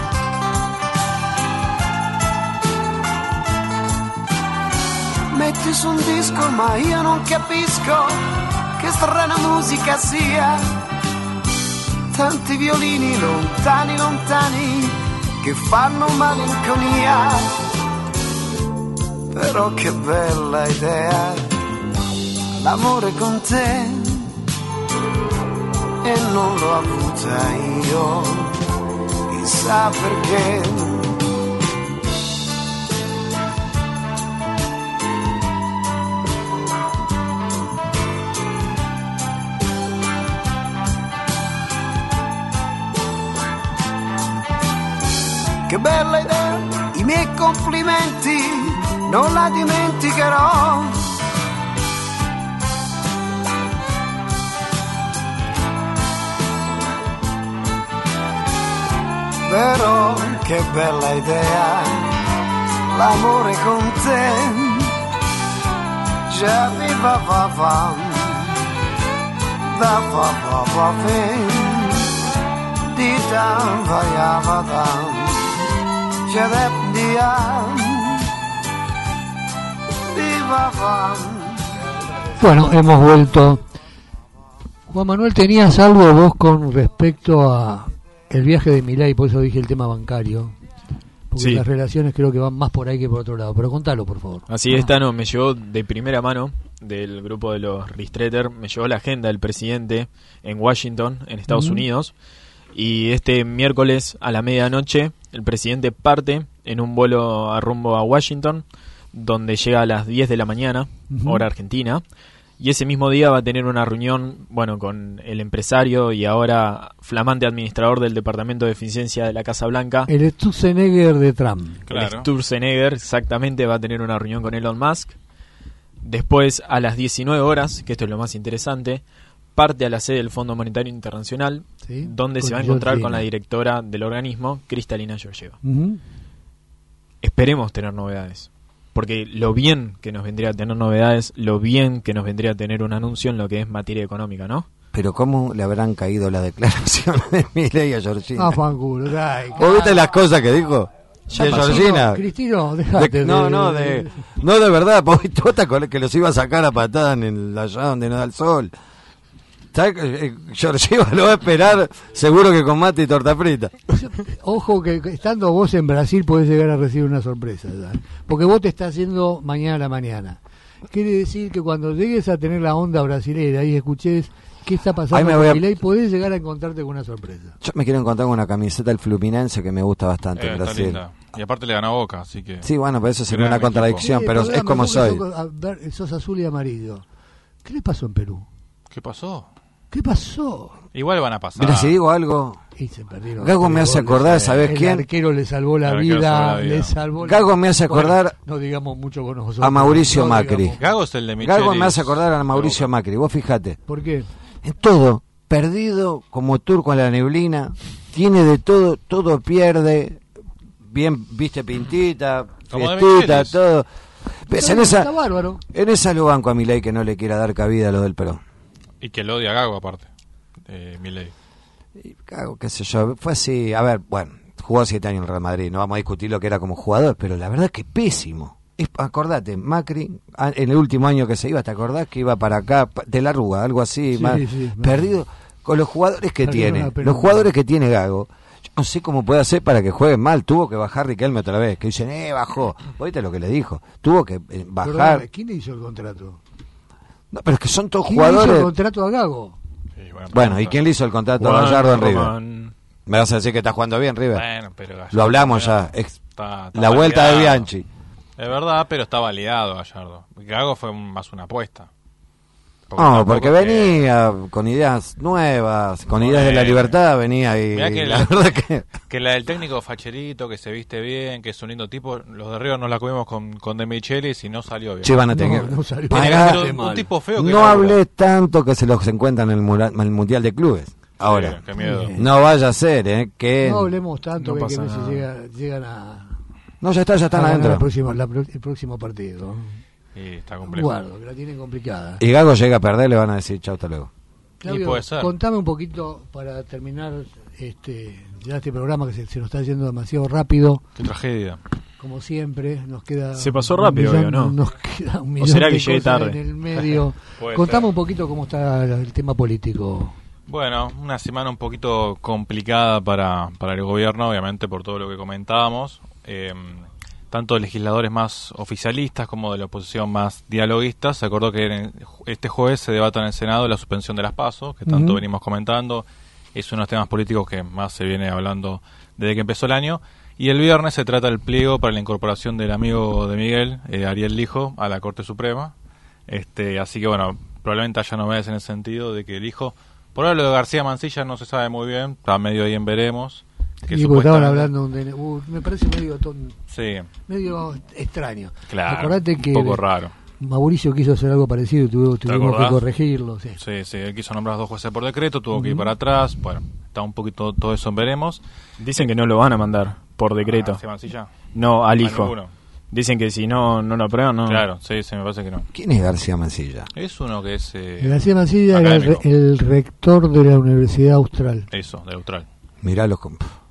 Metti metti su un disco, ma io non capisco che strana musica sia. Tanti violini lontani, lontani, che fanno malinconia. Però che bella idea, l'amore con te, e non l'ho avuta io, chissà perché. Che bella idea, i miei complimenti, non la dimenticherò. Però che bella idea, l'amore con te. Già viva va va, da va va va ven, di da va ya va da. Bueno, hemos vuelto. Juan Manuel, tenías algo vos con respecto a el viaje de Milei, por eso dije el tema bancario, porque Sí. las relaciones creo que van más por ahí que por otro lado, pero contalo por favor. Así esta no, me llegó de primera mano del grupo de los Ristretter, me llegó la agenda del presidente en Washington, en Estados Unidos, y este miércoles a la medianoche el presidente parte en un vuelo a rumbo a Washington, donde llega a las 10 de la mañana, hora argentina, y ese mismo día va a tener una reunión, bueno, con el empresario y ahora flamante administrador del Departamento de Eficiencia de la Casa Blanca, El Sturzenegger de Trump. Claro. el Sturzenegger, exactamente, va a tener una reunión con Elon Musk. Después, a las 19 horas, que esto es lo más interesante, parte a la sede del Fondo Monetario Internacional, Sí, donde con se va a encontrar Georgina. con la directora del organismo, Kristalina Georgieva. Ujú. Esperemos tener novedades, porque lo bien que nos vendría a tener novedades, lo bien que nos vendría a tener un anuncio en lo que es materia económica, ¿no? Pero ¿cómo le habrán caído las declaraciones de Milei a Georgina? Ah, fanculo, ay, ¿Vos viste las cosas que dijo? De Georgina. Cristino, dejate. No, de verdad, vos viste que los iba a sacar a patadas en allá donde no da el sol. ¿Sabes que Georgieva lo va a esperar seguro que con mate y torta frita? Ojo que estando vos en Brasil podés llegar a recibir una sorpresa, ¿sabes? Porque vos te estás haciendo mañana a la mañana. Quiere decir que cuando llegues a tener la onda brasilera y escuches qué está Ahí pasando me con voy a- Milei, podés llegar a encontrarte con una sorpresa. Yo me quiero encontrar con una camiseta del Fluminense que me gusta bastante en Está Brasil. linda. Y aparte le ganó a Boca, así que... Sí, bueno, pero eso sería Gran una contradicción, Sí, pero es perdóname, como vos que soy. sos azul y amarillo. ¿Qué le pasó en Perú? ¿Qué pasó? ¿Qué pasó? Igual van a pasar. Mira, si digo algo, Y se perdieron. Gago me hace acordar, ¿sabés el quién? arquero le salvó la El arquero vida, salvó la vida. le salvó la- Gago me hace acordar Bueno, no digamos mucho con nosotros. a Mauricio no Macri. digamos- Gago es el de Michelis. Gago me hace acordar a Mauricio Macri. Vos fíjate, ¿Por qué? en todo, perdido como turco en la neblina, tiene de todo, todo pierde, bien, viste pintita, Como de fiestita, Michelis. todo. Pues en Está esa, bárbaro. en esa lo banco a Milei que no le quiera dar cabida a lo del Perú. Y que lo odia a Gago, aparte. Milei. Y Gago, qué sé yo, fue así, a ver, bueno, jugó 7 años en el Real Madrid, no vamos a discutir lo que era como jugador, pero la verdad que pésimo. Acordate, Macri, en el último año que se iba, ¿te acordás que iba para acá, de la Rúa, algo así, Sí, más, sí, perdido, con los jugadores que Perdió tiene, una pelota. los jugadores que tiene Gago? Yo no sé cómo puede hacer para que jueguen mal, tuvo que bajar Riquelme otra vez, que dicen, bajó, oíste lo que le dijo, tuvo que bajar, Perdóname, ¿quién le hizo el contrato? no, pero es que son todos ¿Quién le hizo el jugadores, contrato a Gago? Sí, bueno, ¿y quién le hizo el contrato a Juan Gallardo en River? Román. Me vas a decir que está jugando bien River, Bueno, pero Gallardo lo hablamos ya, está- está la vuelta de validado. Bianchi. Es verdad, pero está validado Gallardo. Gago fue más una apuesta. No, tampoco porque es que- venía con ideas nuevas, con ideas de la Bueno. libertad, venía y Mirá que la la- verdad que... Que la del técnico facherito, que se viste bien, que es un lindo tipo, los de River nos la comimos con De Michelis y no salió bien. Che, van a tener No salió. Tiene que Pará, ser un tipo feo que no labura. hablé tanto que se los encuentran en en el Mundial de Clubes. Ahora, Sí, qué miedo. no vaya a ser, que... No hablemos tanto No que pasa veces nada. llegan a... No, ya están a ganar adentro. el próximo partido. Y está complejo. Guardo, que la tienen complicada. Y Gago llega a perder, le van a decir chau, hasta luego. Claudio, puede ser. contame un poquito para terminar ya este programa que se nos está yendo demasiado rápido. Qué tragedia. como siempre, nos queda... Se pasó rápido, ¿no? Nos queda un millón será de que llegué cosas tarde? en el medio. Puede Contame ser. un poquito cómo está el tema político. Bueno, una semana un poquito complicada para el gobierno, obviamente por todo lo que comentábamos. Tanto legisladores más oficialistas como de la oposición más dialoguistas. Se acordó que este jueves se debata en el Senado la suspensión de las PASO, que tanto venimos comentando. Es uno de los temas políticos que más se viene hablando desde que empezó el año. Y el viernes se trata el pliego para la incorporación del amigo de Miguel, Ariel Lijo, a la Corte Suprema. Así que bueno, probablemente haya novedades en el sentido de que el hijo... Por ahora lo de García Mancilla no se sabe muy bien, está medio ahí en veremos. Que Sí, porque estaban supuestamente- hablando me parece Sí, medio extraño. claro, Acordate que un poco raro. Mauricio quiso hacer algo parecido y tuvimos que acordás? corregirlo. Sí. Sí, él quiso nombrar 2 jueces por decreto, tuvo que ir para atrás. Bueno, está un poquito todo eso en veremos. Dicen que no lo van a mandar por decreto. García Mancilla. No, al A hijo. ninguno. Dicen que si no lo aprueban, no. Claro, sí, me parece que no. ¿Quién es García Mancilla? Es uno que es... García Mancilla era académico. el rector de la Universidad Austral. Eso, de Austral. Mirá los...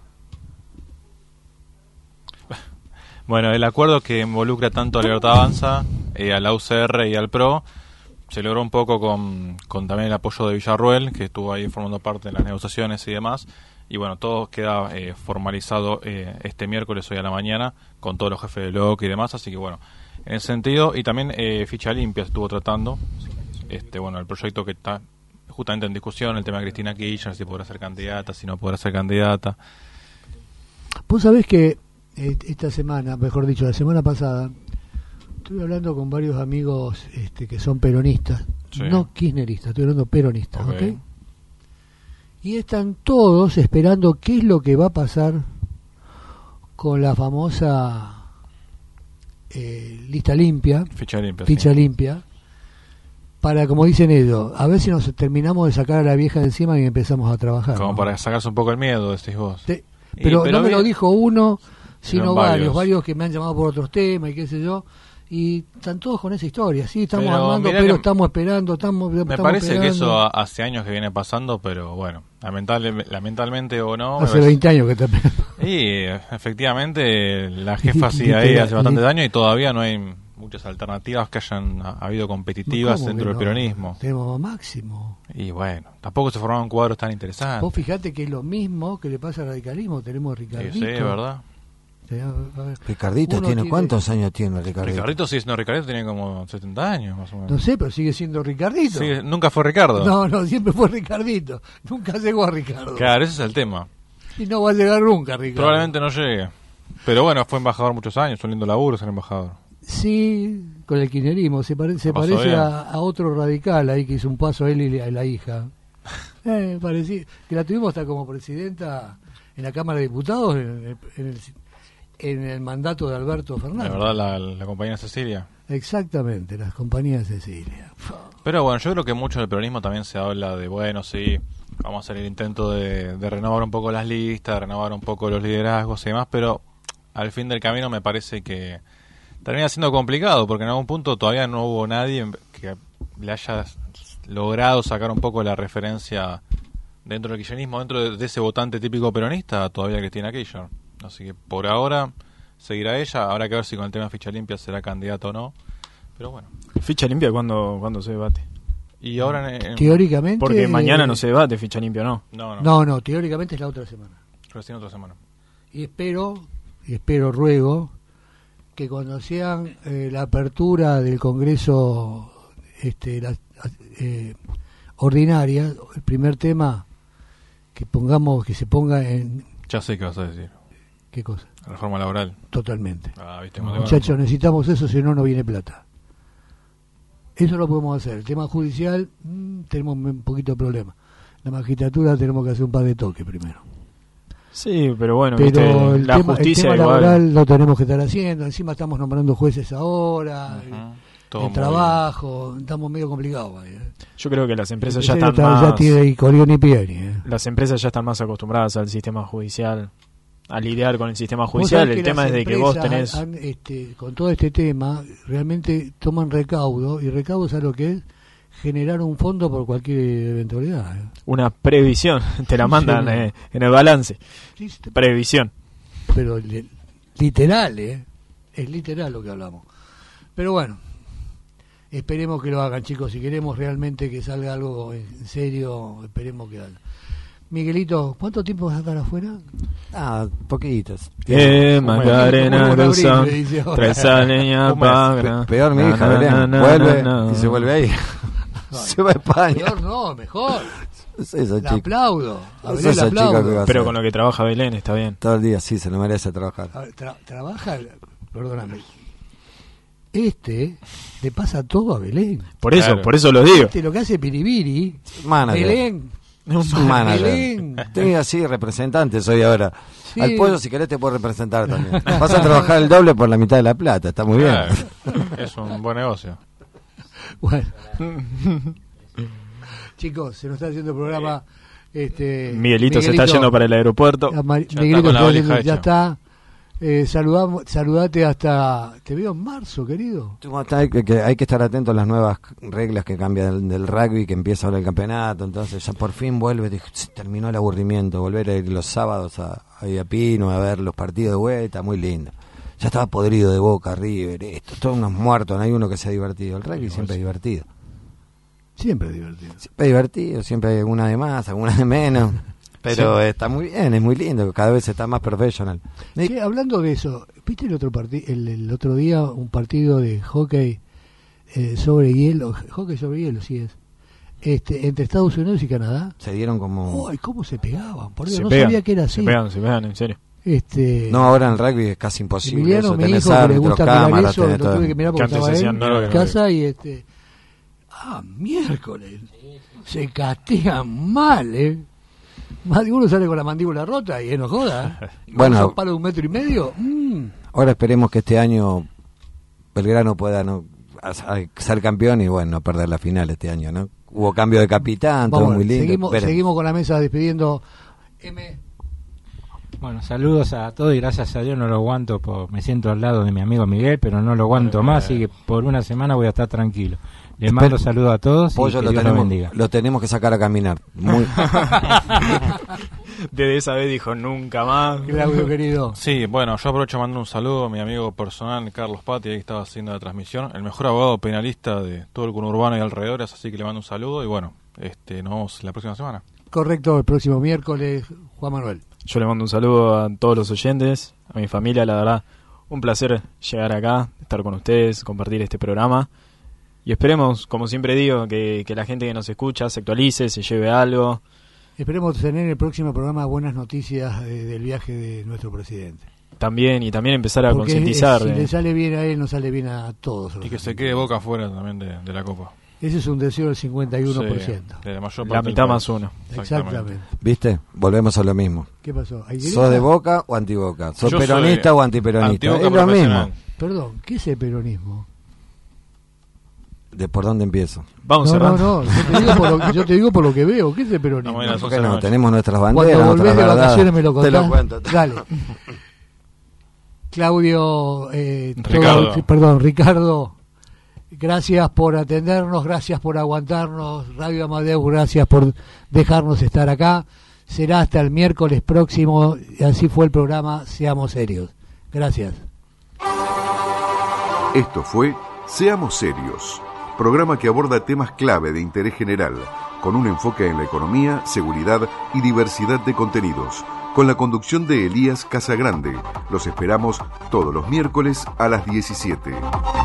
Bueno, el acuerdo que involucra tanto a Libertad Avanza, a la UCR y al PRO, se logró un poco con también el apoyo de Villarruel, que estuvo ahí formando parte de las negociaciones y demás. Y bueno, todo queda formalizado este miércoles, hoy a la mañana, con todos los jefes de bloque y demás. Así que bueno, en ese sentido, y también Ficha Limpia estuvo tratando bueno, el proyecto que está justamente en discusión, el tema de Cristina Kirchner, si podrá ser candidata, si no podrá ser candidata. Vos sabés que esta semana, mejor dicho, la semana pasada, estuve hablando con varios amigos que son peronistas, Sí. no kirchneristas, estoy hablando peronistas, Ok. ¿ok? Y están todos esperando qué es lo que va a pasar con la famosa lista limpia, Ficha Limpia. ficha sí. limpia, para, como dicen ellos, a ver si nos terminamos de sacar a la vieja de encima y empezamos a trabajar. Como ¿no? para sacarse un poco el miedo, decís vos. Sí, pero no me lo dijo uno, sino varios. varios que me han llamado por otros temas y qué sé yo, y están todos con esa historia, sí, estamos Pero armando, mirá pero que estamos esperando, Me parece que eso hace años que viene pasando, pero bueno, lamentablemente o no. me hace parece- 20 años que está Y efectivamente la jefa sigue ahí hace bastante años y todavía no hay muchas alternativas que hayan habido competitivas ¿Cómo dentro que del no? peronismo. Tenemos a Máximo. Y bueno, tampoco se formaron cuadros tan interesantes. Vos fijate que es lo mismo que le pasa al radicalismo, tenemos a Sí, Ricardito. ¿verdad? A ver, Ricardito uno tiene... ¿Cuántos años tiene Ricardito? Ricardito sigue siendo Ricardito, tiene como 70 años más o menos. no sé, pero sigue siendo Ricardito. Sigue- nunca fue Ricardo. No, siempre fue Ricardito. Nunca llegó a Ricardo. Claro, ese es el tema. Y no va a llegar nunca, Ricardo. Probablemente no llegue. Pero bueno, fue embajador muchos años, un lindo laburo ser embajador. Sí, con el kirchnerismo. Se Pasó parece bien. a otro radical ahí que hizo un paso a él y a la hija. Parecía, que la tuvimos hasta como presidenta en la Cámara de Diputados en el mandato de Alberto La Fernández. verdad, la compañía Cecilia. Exactamente, las compañías de Cecilia. Pero bueno, yo creo que mucho del peronismo también se habla de, bueno, sí, vamos a hacer el intento de renovar un poco las listas, de renovar un poco los liderazgos y demás, pero al fin del camino me parece que termina siendo complicado, porque en algún punto todavía no hubo nadie que le haya logrado sacar un poco la referencia dentro del kirchnerismo, dentro de ese votante típico peronista, todavía Cristina Kirchner. Así que por ahora seguirá ella, habrá que ver si con el tema de ficha limpia será candidata o no, pero bueno. Ficha limpia cuando se debate. Y ahora Teóricamente. Porque mañana no se debate ficha limpia, ¿no? No, teóricamente es la otra semana. Recién otra semana. Y espero, ruego, que cuando sean la apertura del Congreso ordinaria, el primer tema que se ponga en... Ya sé qué vas a decir. ¿Qué cosa? Reforma laboral. Totalmente. ¿Viste? Muchachos, necesitamos eso, si no viene plata. Eso lo podemos hacer. El tema judicial, tenemos un poquito de problema. La magistratura tenemos que hacer un par de toques primero. Sí, pero bueno, Pero ¿viste? el Justicia tema igual. laboral lo tenemos que estar haciendo. Encima estamos nombrando jueces ahora. Todo El muy trabajo, estamos medio complicados. Yo creo que las empresas Ya ya están más... ya tiene Corión y Pieri. Las empresas ya están más acostumbradas al sistema judicial, a lidiar con el sistema judicial. El tema es de que vos tenés... con todo este tema, realmente toman recaudo, y recaudo, ¿sabes lo que es? Generar un fondo por cualquier eventualidad. Una previsión, te la mandan Sí. en el balance. Sí, Previsión. pero literal, Es literal lo que hablamos. Pero bueno, esperemos que lo hagan, chicos. Si queremos realmente que salga algo en serio, esperemos que hagan. Miguelito, ¿cuánto tiempo vas a estar afuera? Poquitos. Macarena Como Cruzán, abril, le dice ahora. tres leña pagra. Peor mi hija, Belén. Vuelve y se vuelve ahí. Se va a España. Peor no, mejor. Es esa La chica. aplaudo. A Es Belén la esa chica aplaudo. que va a Pero hacer. con lo que trabaja Belén está bien. Todo el día, sí, se lo merece trabajar. A ver, trabaja, perdóname. Le pasa todo a Belén. Por eso, Claro. por eso lo digo. Lo que hace Piribiri, Manager. Belén, Es un manager. Belén. Estoy así, representante soy ahora. Sí. Al pollo, si querés, te puedo representar también. Vas a trabajar el doble por la mitad de la plata, está muy bien. Claro, es un buen negocio. Bueno. Chicos, se nos está haciendo el programa. Miguelito se está yendo para el aeropuerto. Miguelito con la está valija yendo, ya hecha. está. Saludate hasta. Te veo en marzo, querido. Hay que estar atentos a las nuevas reglas que cambian del rugby, que empieza ahora el campeonato. Entonces, ya por fin se terminó el aburrimiento. Volver a ir los sábados ahí a Pino a ver los partidos de vuelta, muy lindo. Ya estaba podrido de Boca, River, esto, todos unos muertos, no hay uno que sea divertido. El rugby siempre es divertido. Siempre es divertido. Siempre es divertido, siempre hay alguna de más, alguna de menos. Pero está muy bien, es muy lindo, cada vez está más profesional. Che, hablando de eso, ¿viste el otro otro día un partido de hockey sobre hielo? Hockey sobre hielo, sí es. Entre Estados Unidos y Canadá. Se dieron como... ¡Ay, cómo se pegaban! Por Dios, Se no pegan, sabía que era así. Se pegan, en serio. No, ahora en el rugby es casi imposible. Emiliano, Eso, mi tenés hijo, que le árbitros, gusta mirar cámaras, eso, tenés lo todo. tuve que mirar Que porque antes estaba decían, en no lo casa y miércoles. Se castigan mal, Más de uno sale con la mandíbula rota y no joda. Bueno. Esos palos de 1,5 metros. Ahora esperemos que este año Belgrano pueda ser campeón y bueno, no perder la final este año, ¿no? Hubo cambio de capitán, todo Vamos, muy lindo. seguimos con la mesa despidiendo. Bueno, saludos a todos y gracias a Dios no lo aguanto, me siento al lado de mi amigo Miguel, pero no lo aguanto más, así que por una semana voy a estar tranquilo. Les mando saludos a todos Pollo, y que Dios los bendiga. lo tenemos que sacar a caminar. Muy... Desde esa vez dijo nunca más. Claudio, querido. Sí, bueno, yo aprovecho a mandar un saludo a mi amigo personal Carlos Patti, ahí que estaba haciendo la transmisión, el mejor abogado penalista de todo el conurbano y alrededores, así que le mando un saludo y bueno, nos vemos la próxima semana. Correcto, el próximo miércoles, Juan Manuel. Yo le mando un saludo a todos los oyentes, a mi familia, la verdad, un placer llegar acá, estar con ustedes, compartir este programa. Y esperemos, como siempre digo, que la gente que nos escucha se actualice, se lleve algo. Esperemos tener en el próximo programa buenas noticias del viaje de nuestro presidente. También empezar a Porque concientizar. si le sale bien a él, nos sale bien a todos. Y que se quede Boca afuera también de la Copa. Ese es un deseo del 51%. Sí, de la mayor La parte mitad del más país. uno. Exactamente. ¿Viste? Volvemos a lo mismo. ¿Qué pasó? ¿Hay ¿Sos grieta? de Boca o antiboca? ¿Sos Yo peronista soy o antiperonista? antiboca Es lo mismo. profesional. Perdón, ¿qué es el peronismo? ¿Por dónde empiezo? Vamos No, cerrando. yo te digo por lo que veo. ¿Qué es el peronismo? No, mira, ¿Por qué no? no. Tenemos nuestras Cuando banderas, volvés nuestras de verdades. vacaciones me lo contás. Te lo cuento. Dale. Claudio, Ricardo, gracias por atendernos, gracias por aguantarnos. Radio Amadeus, gracias por dejarnos estar acá. Será hasta el miércoles próximo. Así fue el programa Seamos Serios. Gracias. Esto fue Seamos Serios, programa que aborda temas clave de interés general, con un enfoque en la economía, seguridad y diversidad de contenidos, con la conducción de Elías Casagrande. Los esperamos todos los miércoles a las 17.